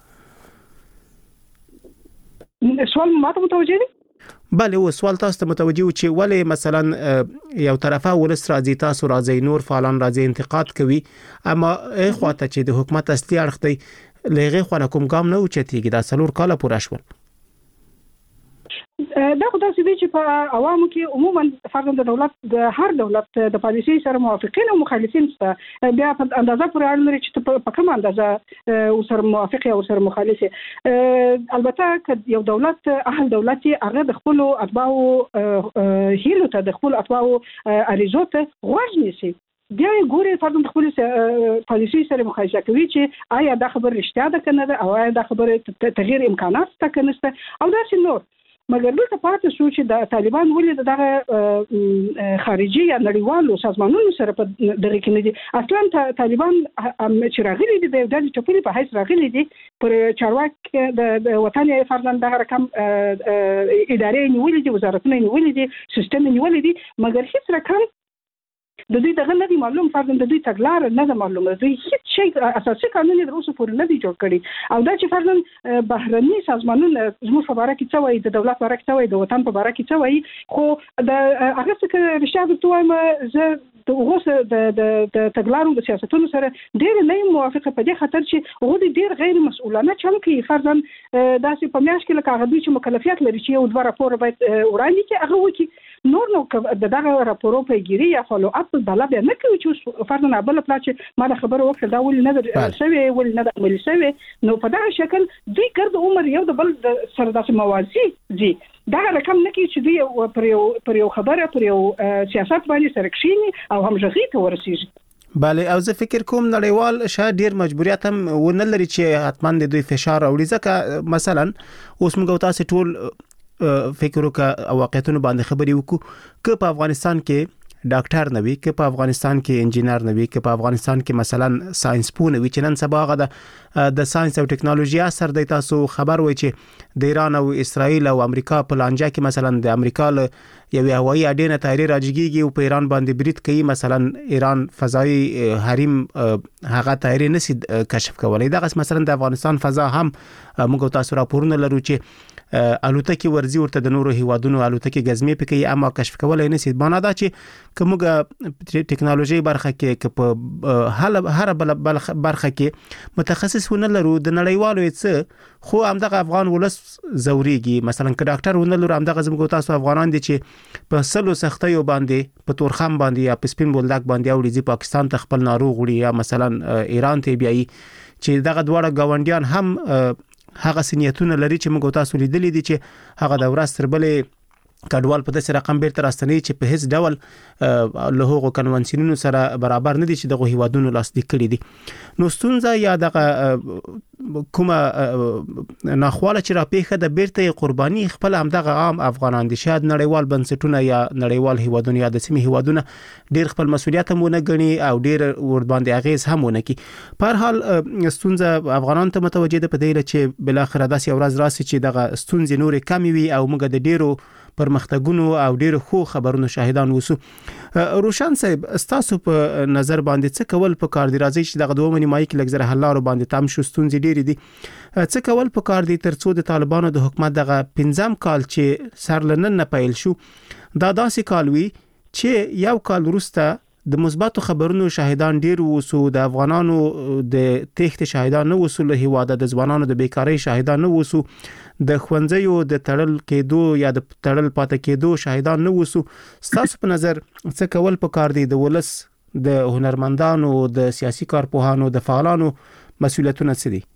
سوال ماته متوجه دي بله و سوال تاسو ته متوجه و چې ولې مثلا یو طرفه ولس راځي تاسو راځي نور فعالان راځي انتقاد کوي اما اخواته چې د حکومت اصلي اړخ دی لغه خو کوم ګام نه اوچتيږي دا څلور کاله پوره شول دا خو داسې دی چې په عوامو کې عموما فرضاً د دولت د هر دولت د پالیسي سره موافقین او مخالفین شته، بیا په اندازه پورې اړه لري چې په کومه اندازه ورسره موافق یا ورسره مخالف. البته که یو دولت اهل دولت هغه د خپل اتباعو هیلو ته د خپل اتباعو اریزو ته غوږ نیسي، بیا یې ګوري فرضاً خپل پالیسي سره مقایسه کوي چې آیا دا خبر رښتیا ده که نه ده، او آیا دا خبره تغییر امکانات شته که نشته او داسې نور. مګر دلته پاتې شو چې د طالبان ولې دغه خارجي یا نړیوالو سازمانونو سره په دغه کې نه دي. اصلا طالبان چې راغلي دي د ډلې ټپلې په حیث راغلي دي، پر چارواکي د وطن یې فرضاً دغه رقم ادارې نیولې دي، وزارتونه نیولې دي، سیستم نیولې دي، مګر هیڅ رقم د دوی دغه نه دی معلوم، فرضاً د دوی تګلاره نه ده معلومه، دوی هیڅ شی اساسي قانون یې تر اوسه پورې نه دی جوړ کړی. او دا چې فرضاً بهرني سازمانونه زموږ په باره کې څه وایي، د دولت په باره کې څه وایي، د وطن په باره کې څه وایي، خو د هغه څه که رښتیا درته وایم زه د هغو د تګلارو د سیاستونو سره ډېر نه یم موافقه، په دې خاطر چې هغوی ډېر غیر مسؤلانه چل کوي. فرضاً داسې په میاشت کې لکه هغه دوی چې مکلفیت لري چې یو دوه راپور باید وړاندې کړي هغه وکړي، نور د دغه راپورو پیګیري یا فالو اپ بله بیا نه کوي چې فرضاً بله پلا چې ما دا خبره وکړه دا ولې نه ده شوې، ولې نه ده عملي شوې. نو په دغه شکل دوی ګرد عمر یو د بل سره داسې موازي دي، دغه رقم نه کوي چې دوی پر یو خبره پر یو سیاست باندې سره کښیني او همغږي ته ورسیږي. بله، او زه فکر کوم نړیوال شاید ډیر مجبوریت هم ونه لري چې حتما د دوی فشار راوړي، ځکه مثلا اوس موږ تاسو ټول فکر وکړو او واقعیتونو باندې خبرې وکړو که په افغانستان کې ډاکټر نه وي، که په افغانستان کې انجینر نه وي، که په افغانستان کې مثلا ساينس پوه نه وي چې نن سبا غدا د ساينس او ټکنالوژي اثر دی. تاسو خبر وای چې د ایران او اسرائیل او امریکا په لانجه کې مثلا د امریکا له یوې هوایي اډې نه طیارې راجګيږي او په ایران باندې برید کوي، مثلا ایران فضایي حریم هغه طیارې نسی کشف کولای. دغه مثلا د افغانستان فضا هم موږ تاسو راپورونه لرو چې الوتکې ورزي ورته د نورو هیوادونو الوتکې غزمې پکې اما کشف کولای نسی. معنا دا چې کومه ټکنالوژي برخه کې که په هر بل برخه کې متخصص ونه لرو د نړیوالو څه، خو همدغه افغان ولس زوريږي. مثلا که ډاکټر ونه لرو همدغه زموږ تاسو افغانان دي چې په سلو سختیو باندې په تورخم باندې یا په سپین بولدک باندې اوړي پاکستان ته خپل ناروغ وړي یا مثلا ایران ته بیاي، چې دغه دواړه گاونډیان هم هغه سنیتونه لري چې موږ تاسو لیدلې دي چې هغه د ورځ تر بلې کډوال په داسې رقم بیرته راستنی چې په هیڅ ډول له هغو کنوانسیونونو سره برابر نه دي چې دغه هیوادونو لاسلیک کړي دي. نو ستونزه یا دغه کومه ناخواله چې را پیښه د بیرته قرباني خپل همدغه عام افغانان دي. شاید نړیوال بنسټونه یا نړیوال هیوادونه یا د سیمې هیوادونه ډیر خپل مسولیت هم ونه غني او ډیر ور باندې اغیز هم ونه کی. په هر حال ستونزه افغانان ته متوجه ده په دې چې بل اخر داسې ورځ راسي چې دغه ستونزې نور کمی وي او موږ د ډیرو پرمختګونو او ډیرو خو خبرونو شاهدان وسو. روشن صاحب تاسو په نظر باندې څه کول په کار دی؟ راځي چې دغه دوه نیمایي کې لګزره حلارو باندې تام شو ستونزې ډیرې دي. څه کول په کار دی ترڅو د طالبانو د حکومت دغه 15 کال چې سرلنن نه پیل شو دا داسې کال وي چې یو کال وروسته د مثبتو خبرونو شاهدان ډیر وسو، د افغانانو د تخت شاهدان نه وسو، له هیواده د ځوانانو د بیکاری شاهدان نه وسو، د خوندزیو د تړل کېدو یا د تړل پاتې کېدو شاهدان نه وسو. تاسو په نظر څه کول په کار دی؟ د ولس د هنرمندانو د سیاسي کارپوهانو د فعالانو مسؤلیتونه څه دي؟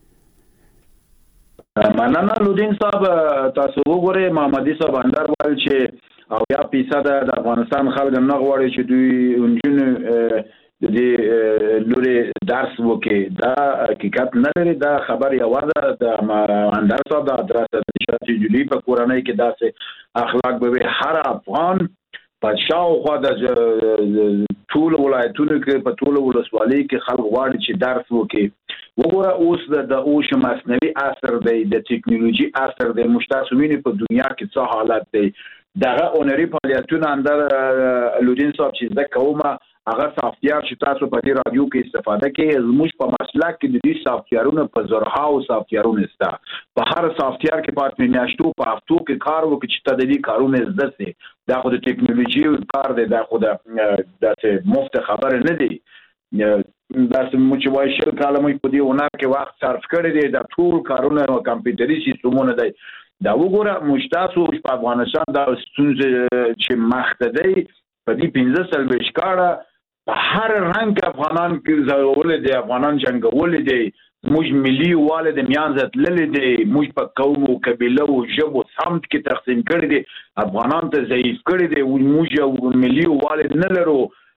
مننه لودین صاحب. تاسو وګورئ محمدي صاحب اندر وایي چې او یا پیسه د افغانستان خلک نه غواړي چې دوی اونجن د دې لوري درس وکي. دا حقیقت نه لري، دا خبر یوازې د اندر صاحب د دراسه د جوړي په کورنۍ کې داسې اخلاق به هر افغان په شاوخوا د ټول ولایتونو کې په ټول ولسوالۍ کې خلک غواړي چې درس وکي. وګوره اوس د اوش مصنوعي اثر دی، د ټکنالوژي اثر دی، مشتاسمین په دنیا کې څه حالت دی. دغه اونري فعالیتونه اندر لودین صاحب چې زه کومه هغه سافټویر چې تاسو په دې رادیو کې استفاده کوي، زموږ په مسلک کې د دې سافټویرونو په زرها او سافټویرونه ستا په هر سافټویر کې پات میاشتو په هفتو کې کار وکړي چې تدریجي کارونه زده سي. دا خو د ټکنالوژي کار دی، دا خو د مفت خبره نه دی. دا سمو چې وایي شل کاله مې په دې ونه کې وخت صرف کړی دی، دا ټول کارونه کمپیوټري سیستمونه دی. دا وګوره مشتاسو په افغانستان دا ستونزې چې مخته دی په دې 15 کاله په هر رنګ افغانان کې زغول دي افغانان جنگول دي موږ ملي والد میانزت للې دي موږ په قوم او قبيله او ژبه سمت کې تقسیم کړی دي افغانان ته ضعیف کړی دي موږ ملي والد نه لرو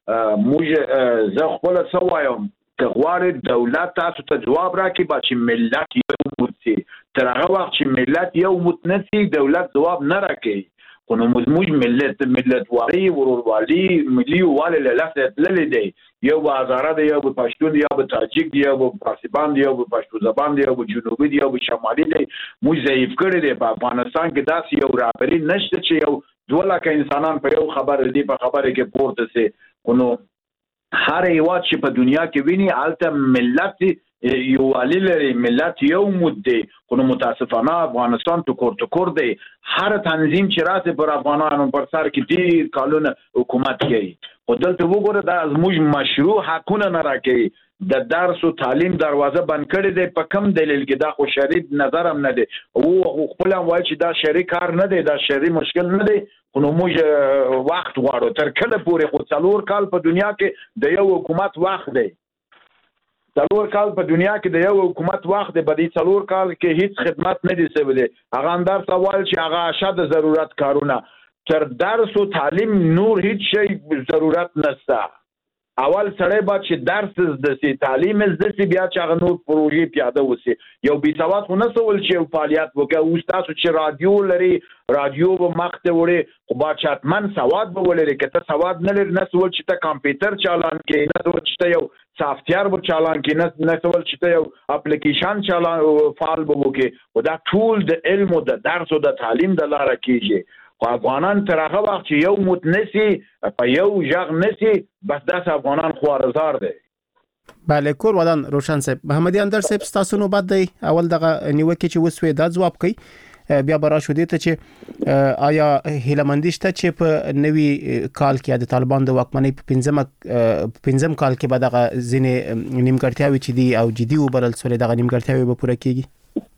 موږ زه خپل سوایم که غواړي دولت تاسو ته جواب راکړي چې ملت یو موتی تر هغه وخت چې ملت یو متنسي دولت جواب نه راکړي خو نو موږ ملت واري وروروالي ملي والي لاسه للې دي یو بازار دی یو پښتون دی یو تاجک دی یو پارسیبان دی یو پښتو زبان دی یو جنوبي دی یو شمالي دی موږ ضعیف کړی دی په افغانستان کې داسې یو رابطه نشته چې یو 2 لک انسانان په یو خبر دی په خبره کې پورته سي نو هر یو چې په دنیا کې ویني الته ملت یو علي ملت یو مده خو متاسفانه افغانستان ټکور دی هر تنظیم چې راځي پر افغانانو پر سر کې دی قانون حکومت کوي خو دلته وګوره دا زموږ مشروع حقونه نه راکړي د درس او تعلیم دروازه بند کړي دی په کم دلیل کې دا خو شرعي نظر هم نه دی او خپل وایي چې دا شرعي کار نه دی دا شرعي مشکل نه دی نو موږ وخت غواړو تر کله پورې خو 4 کال په دنیا کې د یو حکومت وخت دی 4 کال په دنیا کې د یو حکومت وخت دی په دې 4 کال کې هیڅ خدمت نه دي سویلې هغه اندر سوال چې هغه اشد ضرورت کارونه تر درس او تعلیم نور هیڅ شی ضرورت نشته اول سره با چې درس د تعلیم زده بیا چې هغه نور پروژې پیاده وسی یو بي سواد خو نه سوال چې فعالیت وکړي او تاسو چې رادیو لري رادیو به مخته وړي خو با چاتمن سواد به ولري کته سواد نه لري نه سوال چې ته کمپیوټر چالان کې نه سوال چې یو سافټویر به چالان کې نه سوال چې یو اپلیکیشن چالان فعال به وکړي او دا ټول د علم او د درس او د تعلیم د لاره کېږي خو افغانان تر هغه وخت چې یو متنسي په یو ژغ نسي بس داس افغانان خوارزار دي بله کور ودان روشن صاحب محمدي اندر صاحب تاسو نو بد دی اول دغه نیوکه چې وسوي دا جواب کوي بیا برا شو دي ته چې آیا هیلمندشته چې په نوي کال کې د طالبان د واکمنۍ په 15 کال کې به دغه ځینې نیمګړتیاوي چې دي او جدي وبرل سولې دغه نیمګړتیاوي به پوره کیږي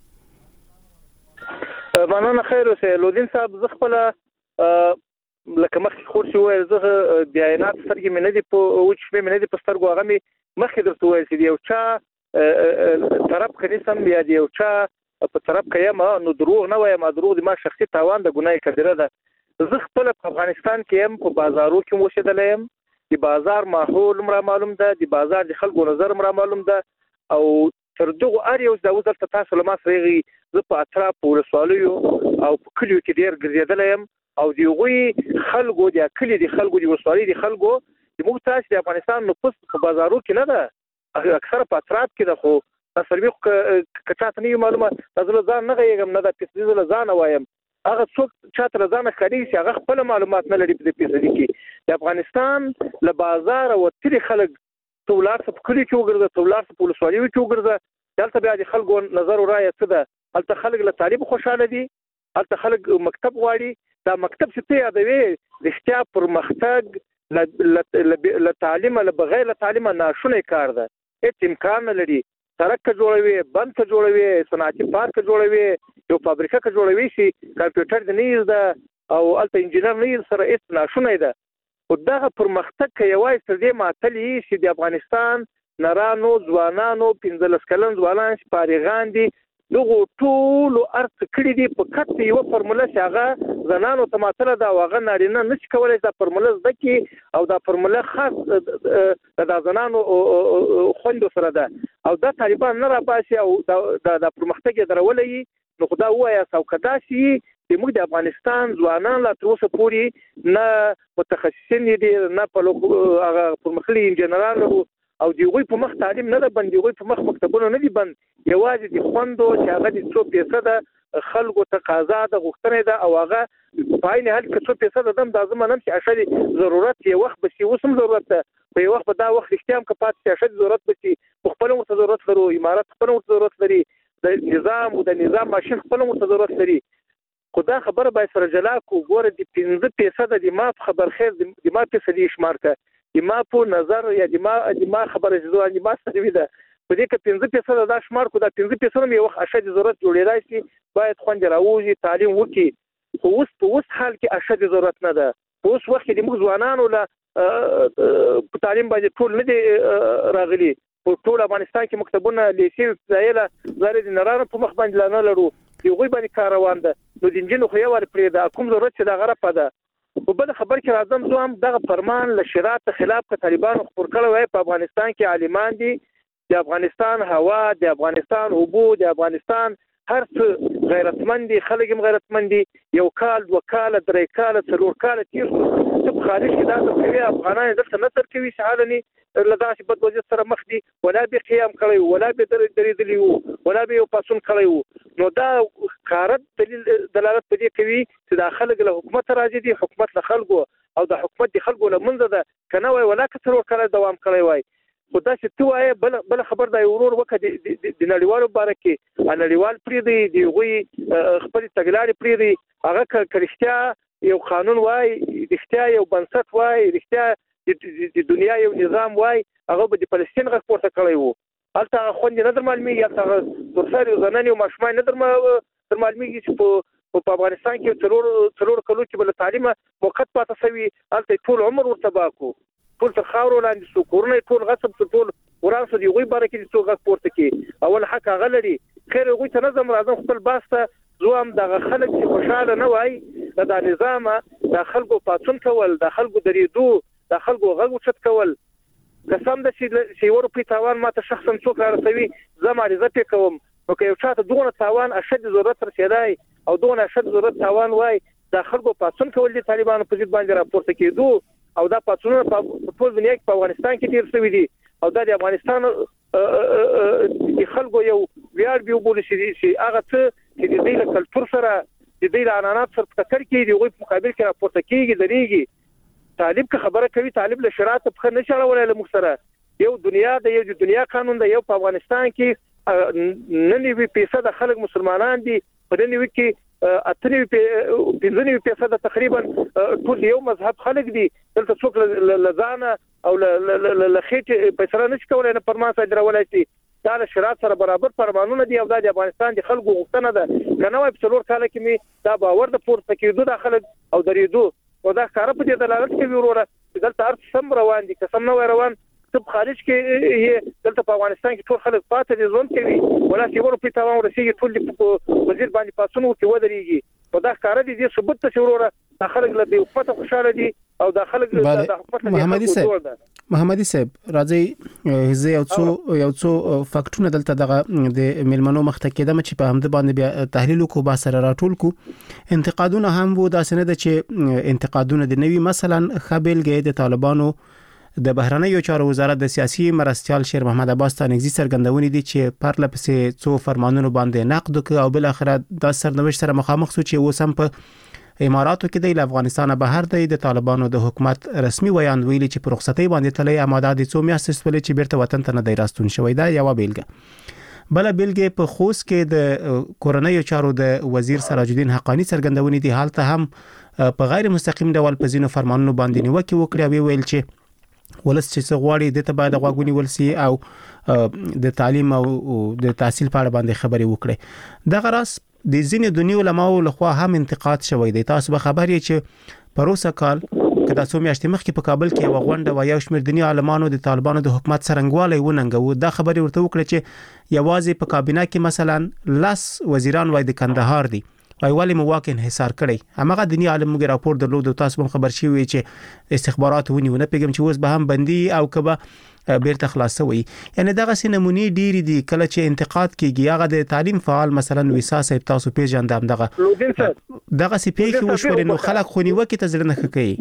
مننه خیر اوسه لودین صاحب زه خپل لکه مخکې خور شو زه بیانات سترګې مې نه دي په وچ مې نه دي په سترګو هغه مې مخکې درته ویل چې یو چا طرف خنیسم بیا دی یو چا په طرف کيم نو دروغ نه وایم دروغ د ما شخصي تاوان د ګناي کبیره ده زه خپل په افغانستان کې هم په بازارو کې موشدلم د بازار ماحول مرا معلوم ده د بازار د خلکو نظر مرا معلوم ده او تر دغه اړ یو د وزارت تاسو له ما سره زه په اطراف ورسوالو او په کلیو کې ډیر ګرځیدلم او دی غوي خلکو د کلی د خلکو د وسوالي د خلکو د موږ د افغانستان نفوس په بازارو کې نه ده اکثر په اطراف کې ده خو تاسو کچاته نه معلومه تاسو ځان نه غيګم نه د پیسې له ځان وایم هغه څوک چاته ځان خري چې هغه خپل معلومات نه لري په پیسې کې د افغانستان له بازار او تری خلک تولار په کلی کې وګرځي تولار په وسوالي کې وګرځي دلته بیا د خلکو نظر او رائے څه ده الته خلک له طالب خوشاله دي الته خلک مکتب غواړي دا مکتب چې ته یادوي د اشتیا پر مختګ ل تعلیم له بغیر له تعلیم ناشونه کار ده هیڅ امکان لري سړک جوړوي بند جوړوي صنعتي پارک جوړوي یو فابریکه جوړوي شي کمپیوټر د نیز ده او الته انجینر نیز سره هیڅ ناشونه ده او دغه پر مختګ کوي تر دې ماتلی شي د افغانستان نرانو ځوانانو 15 کلن ځوانان فارغان دي دغه ټول ارث کړی دی په کته یو فرموله چې هغه زنانو تماثله دا واغه نارینه نشي کولای دا فرموله زدکی او دا فرموله خاص د زنانو خوندو سره ده او دا طالبان نه را باسي او د پرمختګ درولې نو خدا وایا سوکدا شي د موږ د افغانستان ځوانان لا تر اوسه پورې نه متخصصین دي نه په هغه پرمختللي انجنیران او دیغوی په مخ تعلیم نه ده بند دیغوی په مخ مکتبونه نه دي بند یوازې د خوندو چې هغه د 100% خلکو تقاضا د غوښتنې ده او هغه په عین حال کې 100% دم د ازمنم چې اشد ضرورت یو وخت به وسم ضرورت ده په یو وخت دا وخت اختیام کپات چې اشد ضرورت به خپل مت ضرورت لرو امارات خپل مت ضرورت لري د نظام او د نظام ماشين خپل مت ضرورت لري خدا خبر به سره جلا کو ګوره د 15% د ما خبر خیر د ما په سړي شمار کا د ما په نظر یا د ما خبره ځوان د ما سره وي ده په دې کې 15% دا شمار کو دا 15% یو اشد ضرورت جوړیدای شي باید خوند راوځي تعلیم وکړي خو اوس حال کې اشد ضرورت نه ده اوس وخت کې موږ ځوانانو له په تعلیم باندې ټول نه دي راغلي په ټول افغانستان کې مکتبونه لیسې ځایله زره د نرانو په مخ باندې نه لرو دی غوي باندې کار روان ده نو د انجینو خو یو ور پرې ده کوم ضرورت چې دا غره پده په بل خبر کې راځم زه هم دغه فرمان له شریعت خلاف ک طالبانو خبر کړو وای په افغانستان کې عالمان دي د افغانستان هوا د افغانستان اوبو د افغانستان هر څه غیرتمند دي خلک هم غیرتمند دي یو کال دوه کال درې کال څلور کال تیر څه خارج کې دا کوي افغانان دلته نصر کوي شعارني لداسې بد وضعیت سره مخ دي ولا به قیام کړی ولا به درېدلی ولا به پاسون کړی نو دا کارت دلالت پدې کوي چې دا خلک له حکومت راځي دي حکومت له خلکو او د حکومت د خلکو له منځ ده کنه وای ولا کثر وکړه دوام کړی وای خو دا چې تو وای بل خبر دا ورور وکړي د نړیوالو بارکه نړیوال پری دی غوي خپل تګلارې پری دی هغه کړشتیا یو قانون وای رښتیا یو بنسټ وای رښتیا د دنیا یو نظام وای هغه د فلسطین غږ پورته کړی وو البته خوندې نظر معلومي یا تاسو زنانه او ماشومان نظر معلومي چې په افغانستان کې څلور کلو چې بل تعلیم موقت پاتې شوی البته ټول عمر ورته باکو ټول تر خاورو لاندې سو کورونه ټول غصب ټول ورانسو دی غوي بارکه دي څو غږ پورته کې اول حق غلري خیر غوي ته نظم راځم خپل باسته زوام دغه خلک چې خوشاله نه وای دا نظام د خلکو پاتون کول د خلکو درېدو د خلکو غږ وچت کول قسم د شي ورو په تاوان ماته شخصا څوک راځي زما عزت کوم نو که یو چاته دغه تاوان اشد ضرورت رسیدای او دغه اشد ضرورت تاوان وای د خلکو پاتون کول دي طالبانو په ضد باندې راپورته کېدو او دا پاتونه په ټول دنیا کې په افغانستان کې تیر شوی دي او دا د افغانستان د خلکو یو ویاړ به وبول شي هغه څه چې د دې کلچر سره د دې عنعنات سره ټکر کوي دی غوي په مقابل کې راپورته کیږي درېږي طالب که خبره کوي طالب له شریعت په نه چاړولای له مخسره یو دنیا د دنیا قانون د یو په افغانستان کې نه 90% خلک مسلمانان دي په دې نیو کې اترې 15% تقریبا ټول یو مذهب خلک دي دلته څوک لزانه او لخېټ په سره نشي کولای نه پرمان سره درولای شي دا له شریعت سره برابر فرمانونه دي او د افغانستان د خلکو غوښتنه ده کنه وای په څلور کال کې می دا باور د پورته کېدو د خلک او درېدو او دا کار په دې دلالت کوي وروره چې دلته هر سم روان دي قسم نه روان ته خارج کې دلته په افغانستان کې ټول خلک پاتې دي ځون کوي ولا چې ورو په تاوان ورسیږي ټول په وزیر باندې پاسونو کې ودرېږي او دا کار دي چې ثبوت ته وروره د خلک له دې حکومت خوشاله دي او د خلک د حکومت محمدي صاحب راځي زه یو څو فاکټونه دلته دغه د ملمنو مخته کېدم چې په همد باندې بیا تحلیل کو با سره راټول کو انتقادونه هم وو دا سند چې انتقادونه د نوي مثلا خبرګې د طالبانو د بهرنیو چارو وزارت د سیاسي مرستيال شیر محمد عباس تانګزي څرګندونې دي چې پرله پسې څو فرمانونو باندې نقد وکړ او بل اخر د سرنوشت سره مخامخ شو چې وسم په اماراتو کې د افغانستان بهر د طالبانو د حکومت رسمي ویان ویلي چې پر رخصتي باندې تلې آماده دي څو میاشتې سولې چې بیرته وطن ته نه دی راستون شوی دا یو بیلګه بل بیلګه په خوست کې د کورنیو چارو د وزیر سراج الدین حقانی څرګندونې دي حالت هم په غیر مستقیم ډول په ځینو فرمانونو باندې نیوکه وکړه ویل چې ولس چې غواړي د ته باید غوښنی ولسی او د تعلیم او د تحصیل په اړه باندې خبرې وکړي د غراس د ځینې دنیو علماء لخوا هم انتقاد شوی دی تاسو به خبر یې چې پروسه کال کدا څو میاشتې مخکې په کابل کې یو غونډه و یو شمېر دنیا علماء د طالبانو د حکومت څرنګوالي وننګو دا خبرې ورته وکړه چې یوازې په کابینه کې مثلا لاس وزیران وای د کندهار دي وای ولی مواقع انحصار کړي همغه دنیا علم موږ راپور درلود تاسو هم خبر شي وي چې استخبارات ونیونه پیغام چې اوس به هم بندي او کبه بیرته خلاصوي یعنی دغه سینمونی ډیری دي کله چې انتقاد کیږي هغه د تعلیم فعال مثلا وسا صاحب تاسو پیژندم دغه سپی کې وشور نو خلک خونی وکي ته ځل نه کوي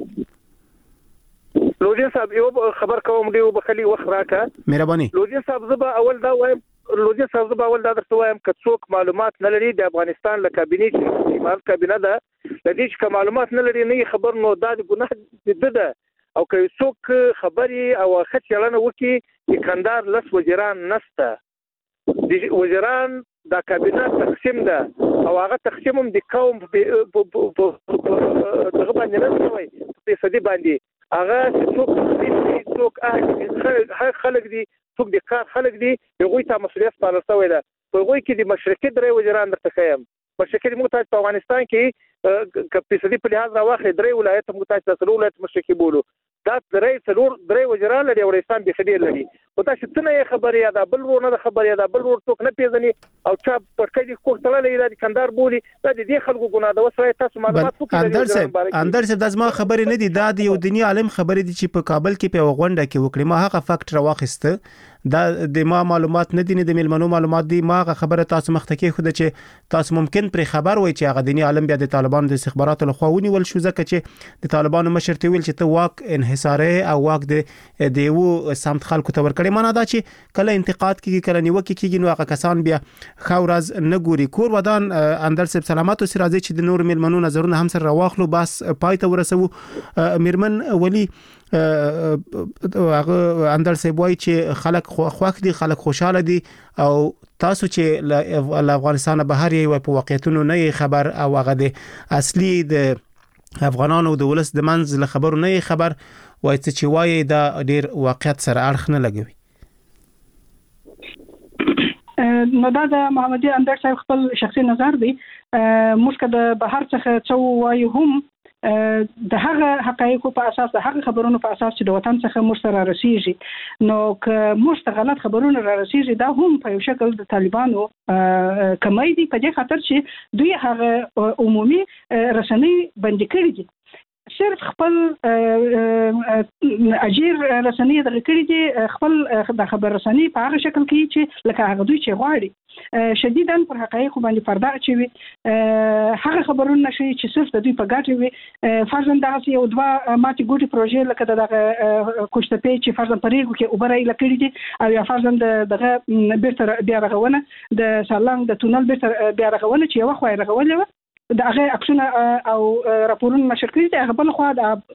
لودین صاحب یو خبر کوم دی وبخلي وخت راکا مهرباني لودین صاحب زبا اول دا وایم لودین صاحب زبا اول دا درته وایم که څوک معلومات نه لري د افغانستان له کابینه چې کابینه ده د دې چې معلومات نه لري نه خبر نو دا د ګناه ده او که څوک خبري او خچلنه وکي د کندهار لس وزیران نسته د وزیران د کابینه تقسیم ده او هغه تقسیم هم د قوم په دغه باندې نه شوی په صدې باندې هغه څوک څوک خلک دي څوک د کار خلک دي هغوی ته مسؤلیت سپارل شوی ده. په هغوی کې د مشرقي درې وزیران درته ښیم. مشرقي موږ په افغانستان کې که فیصدي په لحاظ راواخلې 3 ولایت موږ ته 3 ولایت مشرقي بولو. دا 3 وزیران لري او افغانستان به خډیر لري. او تاسو څه نه خبرې یا دا بل ورونه د خبرې یا دا بل ور څوک نه پیژني او چا پر کدي کوټله لري د کندهار بولی دا د دې خلکو ګناه ده. وسره تاسو معلومات وکړئ. اندر صاحب د زما خبرې نه دي، دا د یو دینی عالم خبرې دي چې په کابل کې په غونډه کې وکړي. ما هغه فاکټ راوخسته، دا د ما معلومات نه دي، نه د ملمنو معلومات دي. ما هغه خبره تاسو مخته کې خو چې تاسو ممکن پر خبر وای چې هغه دینی عالم بیا د طالبانو د استخباراتو لخوا ونیول شو، ځکه چې د طالبانو مشر ته ویل چې ته واک انحصاري او واک د دیو سمت خلکو ته ورکړي. معنا دا چې کله انتقاد کیږي کله نیوکه کیږي نو هغه کسان بیا خورز نه ګوري. کور ودان اندر صاحب سلامات او سرازي چې د نور ملمنو نظرونه هم سره راواخلو بس پای ته ورسو. میرمن ولی هغه اندر صاحب وای چې خلک خوښ دي، خلک خوشاله دي او تاسو چې له افغانستان بهر یې په واقعیتونو نه خبر او هغه د اصلي د افغانانو د ولس د منځ له خبرو نه خبر وای چې وای دا ډیر واقعیت سره اړخ نه لګوي. نو دا د محمدي اندر صاحب خپل شخصي نظر دی. موږ که د بهر څخه څو وای هم د هغه حقایقو په اساس د هغه خبرونو په اساس چې د وطن څخه موږ سره رسیږي، نو که موږ ته غلط خبرونه را رسیږي دا هم په یو شکل د طالبانو کمای دي، په دې خاطر چې دوی هغه عمومي رسنۍ بندي کړي دي. صرف خپل اجیر رسنۍ د کړي دي، خپل د خبر رسنۍ په هغه شکل کې چې لکه هغه دوی چې غواړي شدیداً پر حقایق باندې پرده اچوي. هغه خبرونه شي چې صرف د دوی په ګټه وي. فرضاً دغه یو دوه ماتي ګوټي پروژې لکه دغه کوشتپې چې فرضاً پرېګو کې اوبرای لکړي دي او یا فرضاً دغه بیرته بیا رغونه د سالنګ د تونل بیرته بیا رغونه چې یو خو رغولې و د هغه عکسونه او راپورونه نشر کړي دي. هغه بل خو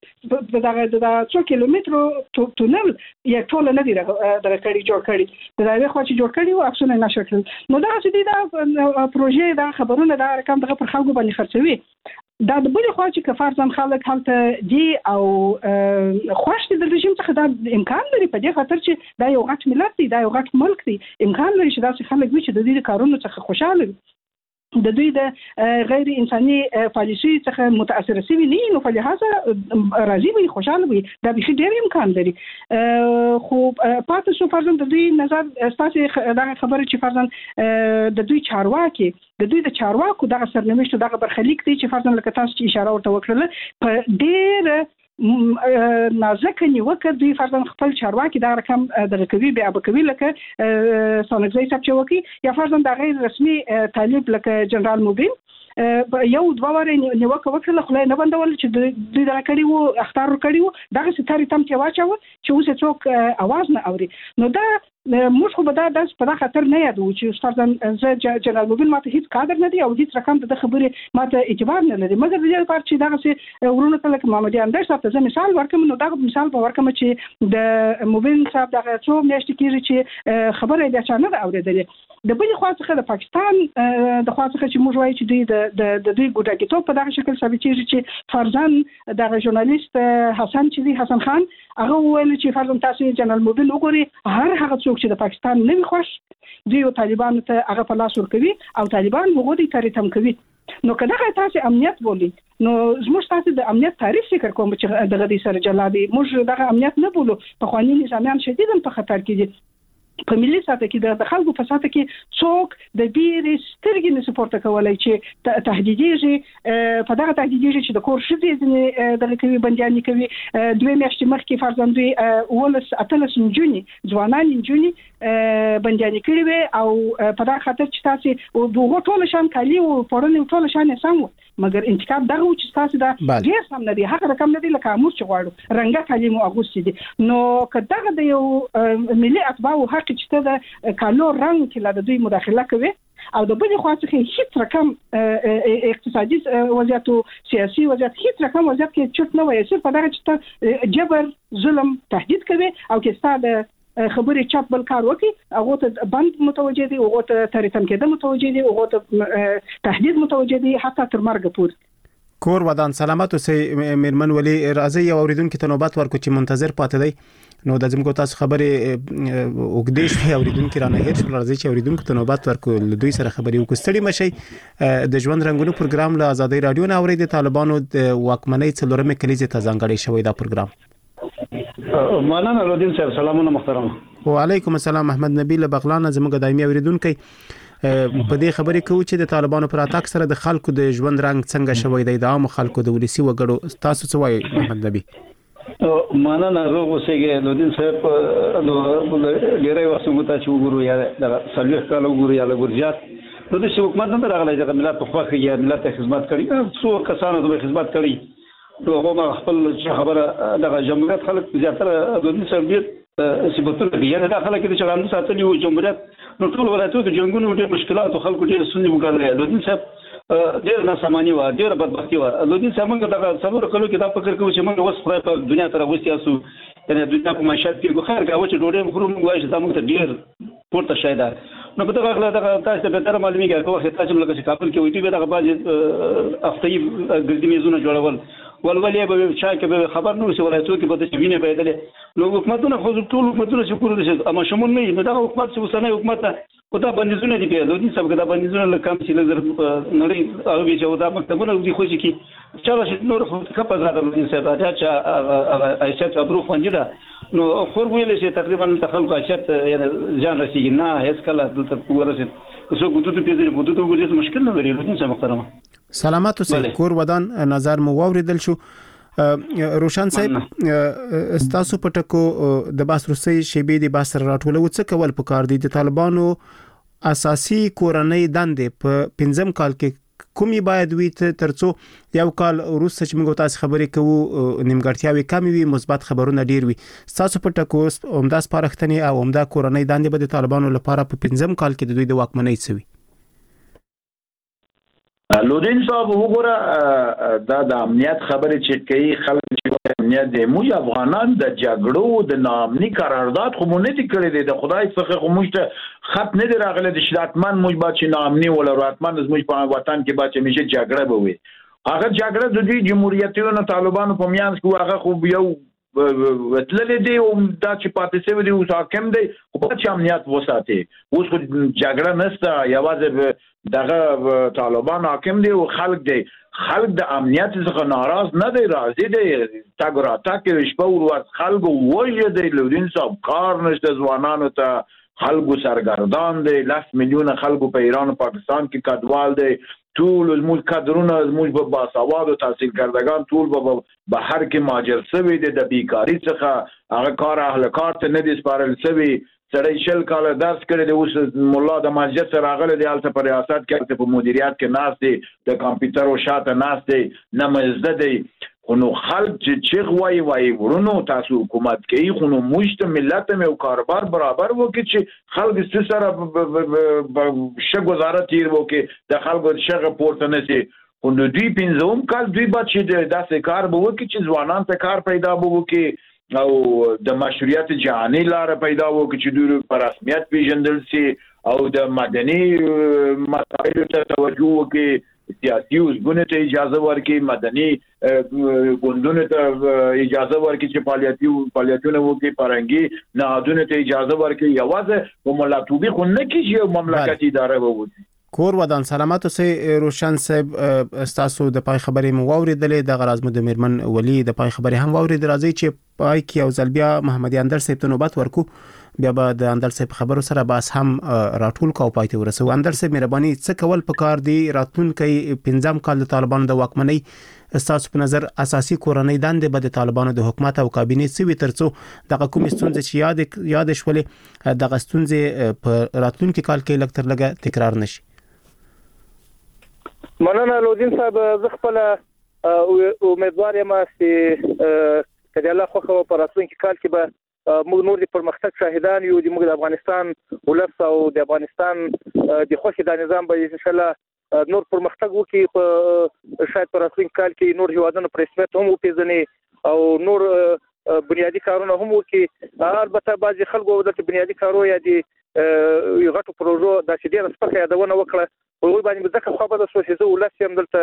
د 2 کیلومترو تونل یو ټول نه دی درکړي جوړ کړي، دا یو خو چې جوړ کړي او عکسونه نشر کړي. نو دا چې دا پروژې دا خبرونه دا رقم دغه پر خلکو باندې خرڅوي. دا د بل خو چې کفارزان خلک هلته دی او خوښ دي د رژیم څخه دا امکان لري، په دې خاطر چې دا یو غټ ملت دی، دا یو غټ ملک دی، امکان لري چې دا خلک وي چې د دې کارونو څخه خوشاله وي، د دوی د غیر انساني پالیسي څخه متاثر شوي نه نو په لحاظه راضي وي خوشاله وي. دا به ډېر امکان لري. خو پاتې شو فرضاً د دوی نظر ستاسو دا خبره چې فرضاً د دوی چارواکو دغه سرنوشت دغه برخلیک دی چې فرضاً لکه تاسو چې اشاره ورته وکړه په ډېر نازک نیوکه دوی فرضاً خپل چارواکي دا رقم دغه کوي بیا به کوي لکه سونګزی صاحب چې وکي یا فرضاً د غیر رسمي طالب لکه جنرال موبین یو دوه واره نیوکه وکړه خو نه بندول چې دوی دا کړي وو اختار کړي وو دغه ستاري تم چې واچو چې اوس څوک आवाज نه اوري. نو دا موږ خو به دا د په خطر نه یادو چې فرضاً زه جنرال موبین ماته هیڅ قادر نه دی او هیڅ رقم د خبرې ماته اعتبار نه لري، مګر د دې لپاره چې دغه ورونه ته لکه محمدي اندر صاحب ته مثال ورکوم. نو دا مثال به ورکوم چې د موبین صاحب دغه څو میاشتې کېږي چې خبره بیا چا نه اورېدلې. د بل خوا څخه د پاکستان د خوا څخه چې موږ وایو چې دوی د دوی ګوډاګیتوب په دغه شکل ثابتېږي چې فرضاً دغه ژورنالیست حسن خان هغه وویل چې فرضاً تاسو جنرال موبین وګورئ، هر هغه څوک چې د پاکستان نه وي خوښ دوی طالبانو ته هغه په لاس ورکوي او طالبان هغه دې تریتم کوي. نو کله تاسو امنیت بولی نو زموږ تاسو د امنیت تعریف فکر کوم چې دغه دې سره جلادي موږ دغه امنیت نه بولو. په قانوني نظامیان شدیداً په خطر کې دي. په ملي ساته کې د خلکو په ساته کې څوک د بیرې سترګې نه سپورت کولای چې تهدیدېږي په دغه تهدیدېږي چې د کور شدي دغه کوي بنديانې کوي. دوی میاشتې مخکې فرضاً دوی ولس اتلس نجونی ځوانان نجونی بنديانې کړي وي او په دغه خاطر چې تاسو وګورئ ټول شان کالي او پړنې ټول شان سم مګر انتخاب دغه چې تاسو دا ډیر سم نه دی هغه رقم نه دی لکه امور چې غواړو رنګه کلمو اغوستي دي. نو کداغه د یو ملي اتباع او حق چې ته د کالو رنگ کې لا د دوی مداخله کوي او د بل خوا څخه هیڅ رقم اقتصادي وضعیت او سیاسي وضعیت هیڅ رقم وضعیت کې چوت نه وایي، صرف دا چې ته جبر ظلم تهدید کوي او کې ستاسو خبرې چاپ بل کار وکي هغه ته بند متوجه دي، هغه ته تریتم کېده متوجه دي، هغه ته تهدید متوجه دي حتی تر مرګ پورې. کور ودان سلامت اوسې میرمن ولی راځي یو اوریدونکو ته نوبت ورکو چې منتظر پاتې دی نو د زموږ تاسو خبرې وګدې شوې اوریدونکو رانه هیر شو راځي چې اوریدونکو ته نوبت ورکو دوی سره خبرې وکړو ستړي مشي د ژوند رنگونو پروګرام له آزادۍ رادیو نه اوري د طالبانو د واکمنۍ څلورمه کلیزې ته ځانګړی شوی دا پروګرام مولانا لودین صاحب سلامونه محترم وعلیکم السلام محمد نبیل بغلان زموږ دایمي اوریدونکو په دې خبرې کوي چې د طالبانو پر اتاک سره د خلکو د ژوند رنګ څنګه شوی دی د عام خلکو د ولسی وګړو تاسو څه وایي محمد نبی مولانا روغ اوسېږي لودین صاحب نو ډیرې واسو متا چې وګورو یا د سلوخ کالو وګورو یا د ګرجات نو د حکومت نه راغلی د ملت په خواخ یا ملت خدمت کړي څو کسانو د خدمت کړي نو هغه خپل خبره د جمهوریت خلک زیاتره لودین صاحب سبتونه دي یعنی دا خلک چې لاندې ساتلي وو جمهوریت نو ټول ولایتونو د جنگونو ډېر مشکلات او خلکو ډېر ستونزې وګړي لودین صاحب ډېر ناسمانی و ډېر بدبختی و لودین صاحب موږ دا څلور کلو کې دا فکر کوو چې موږ اوس خدای په دنیا ته راوستي اسو یعنی دنیا په معیشت کې خیر کاوه چې ډوډۍ مخرو موږ وایي چې موږ ته ډېر پورته شایدا نو په دغه غلا دغه تاسو به تر معلومي کې کوه تاسو لکه چې کابل کې وایي چې دغه باز افتي ګردي میزونه جوړول ولولې به چا کې به خبر نو څه ولایتو کې به د وینې پیدلې نو حکومتونه خو ټول حکومتونه چې کور دي اما شمول نه نو دا حکومت چې وسنه حکومت کو دا بندیزونه دي په لودین صاحب دا بندیزونه لکه چې لږ نړۍ او به چې دا مکتبونه دي خو چې چا چې نور خو کپا زاده لودین صاحب دا چې ایشت ابرو فنجدا نو خور ویلې چې تقریبا تخلق ایشت یعنی ځان رسیږي نه هیڅ کله دلته ورسید څو ګوتو پیځي ګوتو ګوتو مشکل نه لري لودین صاحب محترم سلامات اوسئ کور ودان نظر مو واوریدل شو روشن صاحب استاسو پټکو د باس روسي شیبې د باس راټولو څه کول پکار دي د طالبانو اساسي کورنۍ دندې په 15 کال کې کومي باید وي ترڅو یو کال وروسته چې موږ تاسو خبرې کوو نیمګړتیاوي کمی وي مثبت خبرونه ډیر وي تاسو پټکو اومداس پارختنی او اومدا کورنۍ دندې به د طالبانو لپاره په 15 کال کې د دوی د واکمنۍ څوي لودین صاحب وګوره دا د امنیت خبرې چې کوي خلک چې امنیت د موږ افغانان د جګړو د نامني قرارداد خو مونږ نه دي کړی دی د خدای څخه خو موږ ته خط نه دی راغلی د شراتمن موږ با چې نامني ولا راتمن زموږ په وطن کې با چې میشه جګړه به وي هغه جګړه د دې جمهوریتونو طالبانو په میانس کې هغه خو یو وتللې دی او دا چې پاتې شوی دی او حاکم دی خو په چې امنیت وساتي اوس خو جګړه نشته یوازې دغه طالبان حاکم دی او خلک د امنیت څخه ناراض نه دی راضي دی تاګ راتګ شپه ورځ خلک وایي دی لودین صاحب کار نشته ځوانانو ته خلکو سرګردان دی 10 میلیونه خلکو په ایران او پاکستان کې کډوال دی ټول زموږ کادرونه زموږ په باسواد او تحصیل کردگان ټول په بهر کې ماجر شوی دی د بیکاری څخه هغه کار اهل کار ته نه دي سپارل شوی سړی شل کال درس کړی دی اوس مولا د مسجد سره راغلی دی هلته په ریاست کې په مدیریت کې ناست دی د کمپیوټر او شاته ناست دی نه مزده دی خو نو خلک چې وایي ورونو تاسو حکومت کوي خو نو موږ ته ملت مې او کاروبار برابر وکړي چې خلک سره ښه گزاره تیر وکړي د خلکو شغه پورته نه شي خو نو دوی 15 کال دوی به چې داسې کار به وکړي چې ځوانان ته کار پیدا به وکړي او د مشروعیت جهاني لار پیدا وکړي چې دوی په رسمیت پیژندل شي او د مدني مسایلو ته توجه وکړي سیاسي وزګونه ته اجازه ورکړي مدني ګوندونه ته اجازه ورکړي چې فعالیتونه وکړي فرهنګي نهادونه ته اجازه ورکړي یوازې په ملاتوبي خو نه کیږي یو مملکت اداره ووځي کور ودان سلامات اوسئ روشن صاحب استاسو د پای خبرې مو واوریدلې د غراز مو د میرمن ولی د پای خبرې هم واورید راځي چې پای کې یو ځل بیا محمد اندر صاحب ته نوبت ورکو بیا به د اندر صاحب خبرو سره باس هم راټول کو پای ته ورسو اندر صاحب مهرباني څه کول پکار دی راتلونکي 15 کال د طالبانو د واکمنۍ استاسو په نظر اساسي کورنۍ دندې به د طالبانو د حکومت او کابینې سوي ترڅو دغه کوم ستونزې چې یاد شولې دغه ستونزې په راتلونکي کال کې لکتر لګه تکرار نشي مننه لودین صاحب زه خپل امیدوار یم چې کله الله خو په راتلونکي کال کې به موږ نور د پرمختګ شاهدان یو د موږ د افغانستان ولس او د افغانستان د خوشي د نظام به ان شاء الله نور پرمختګ وکړي په شاید په راتلونکي کال کې نور هیوادونو پر رسمیت هم وپیژني او نور بنیادی کارونه هم وکړي البته بعضی خلکو د بنیادی کارو یا د غټو پروژو د شدید سپکه یادونه وکړه او باندې ځکه خو به د سوسیزو ولس هم دلته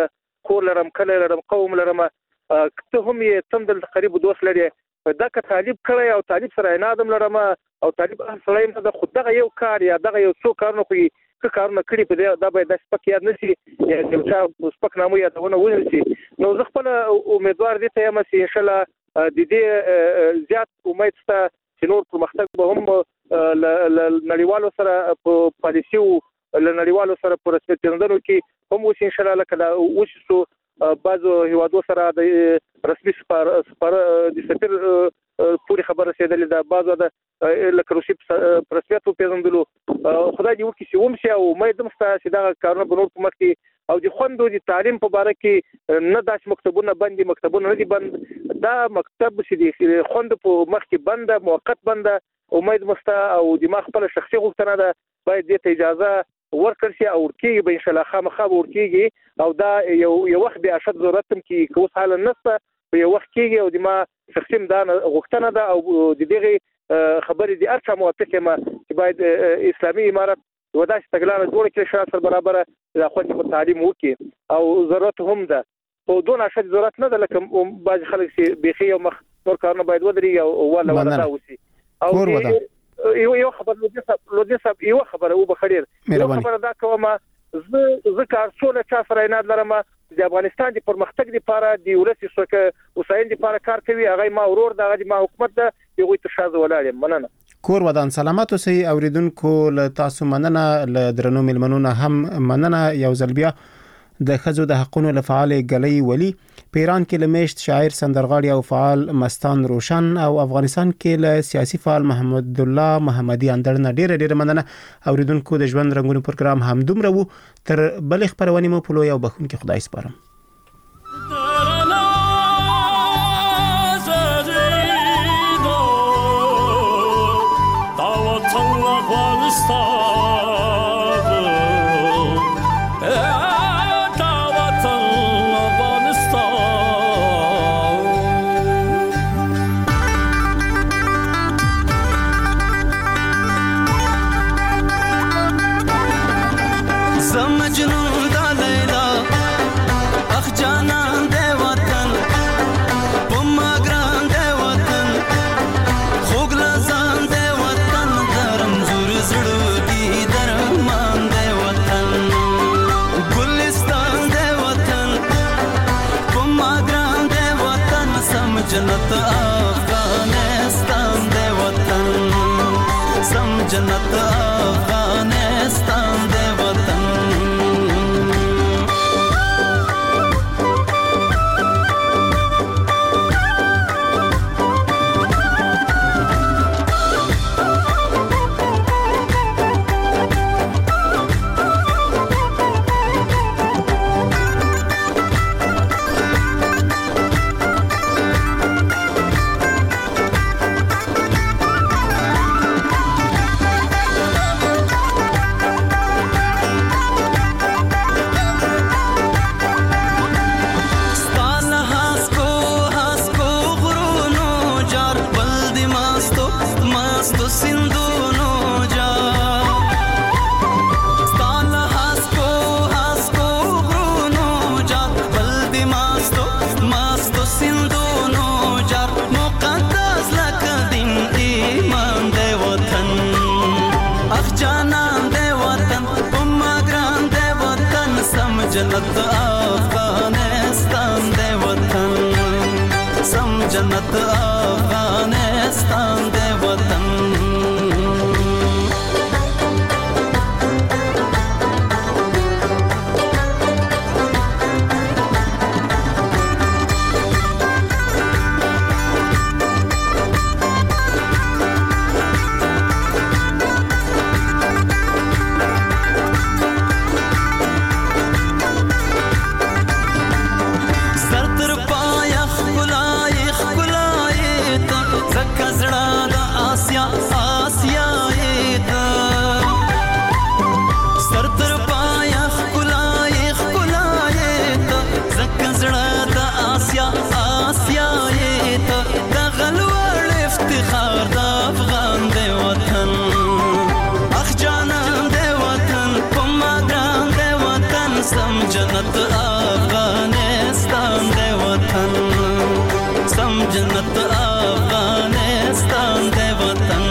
کور لرم کله لرم قوم لرم ته هم یې تم د قریب دوست لري دا که طالب کړی او طالب سره عنادم لرم او طالب سره نه د خود دغه یو کار یا دغه یو څو کارونه خو که کارونه کړی په دې دا باید د سپک یاد نشي یا د چا سپک نامو یادونه ونشي نو زه خپل امیدوار دي ته یم چې ان شاء الله د دې زیات امید شته چې نور پرمختګ به هم نړیوالو سره په پالیسي او نړیوالو سره په رسمي تندرو کې هم وشي ان شاء الله لکه وشو بعضو هیوادو سره د رسمي سفر د سفیر پوری خبر رسیدلې ده بعضو د لکه روسي په رسمیت پیژندلو خدای دې وکړي چې ومشي او امید هم شته چې دا کارونه به نور په مخ کې او د خوندو د تعلیم په باره کې نه داسې مکتبونه بند دي مکتبونه نه دي بند دا مکتب چې د خوندو په مخ کې بند موقت بند امید مسته او د ما خپل شخصي غوښتنه ده باید دې ته اجازه ورکړ شي او ورکیږي به ان شاء الله خامخا ورکیږي او دا یو وخت به اشد ضرورت هم کې کوس حال نشته په یو وخت کېږي او د ما شخصي دا غوښتنه ده او د دغه خبرې د ارچا موافق یم چې باید اسلامي امارت وداسې تګلاره جوړه کړي شرایط سره برابر د خوندې په تعلیم وکړي او ضرورت هم ده او دون اشد ضرورت نه ده لکه بعض خلک چې بيخي او مخ نور کارونه باید ودرېږي او ولا دا وسی او یو خبر لودي صاحب یو خبره او بخیر یو خبره دا کومه زه کار څونه چا سره نه لرم د افغانستان د پرمختګ لپاره د ولسی سوکه وسایل لپاره کار کوي هغه ما ورور دغه ما حکومت ده یو تشاز ولاړ مننه کور ودان سلامات اوسئ اوریدونکو له تاسو مننه له درنو ملمنونه هم مننه یو ځل بیا د خزو د حقونو لفعال غلي ولی پیران کې لمشت شاعر سندرغاړي او فعال مستان روشن او افغانستان کې له سیاسي فعال محمد الله محمدي اندرنه ډېر مننه اوریدونکو د ژوند رنگونو پروګرام هم دومره وو تر بل خبرونه مو په لوی او بخون کې خدای سپارم जन्नत अफगानिस्तान दे वतन सम जन्नत अफगानिस्तान दे वतन जन्नत अफगानिस्तान दे वतन सम जन्नत अफगानिस्तान दे वतन जन्नत अफगानिस्तान जन्नत अफगानिस्तान दे वतन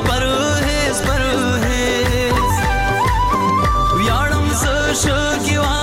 Should you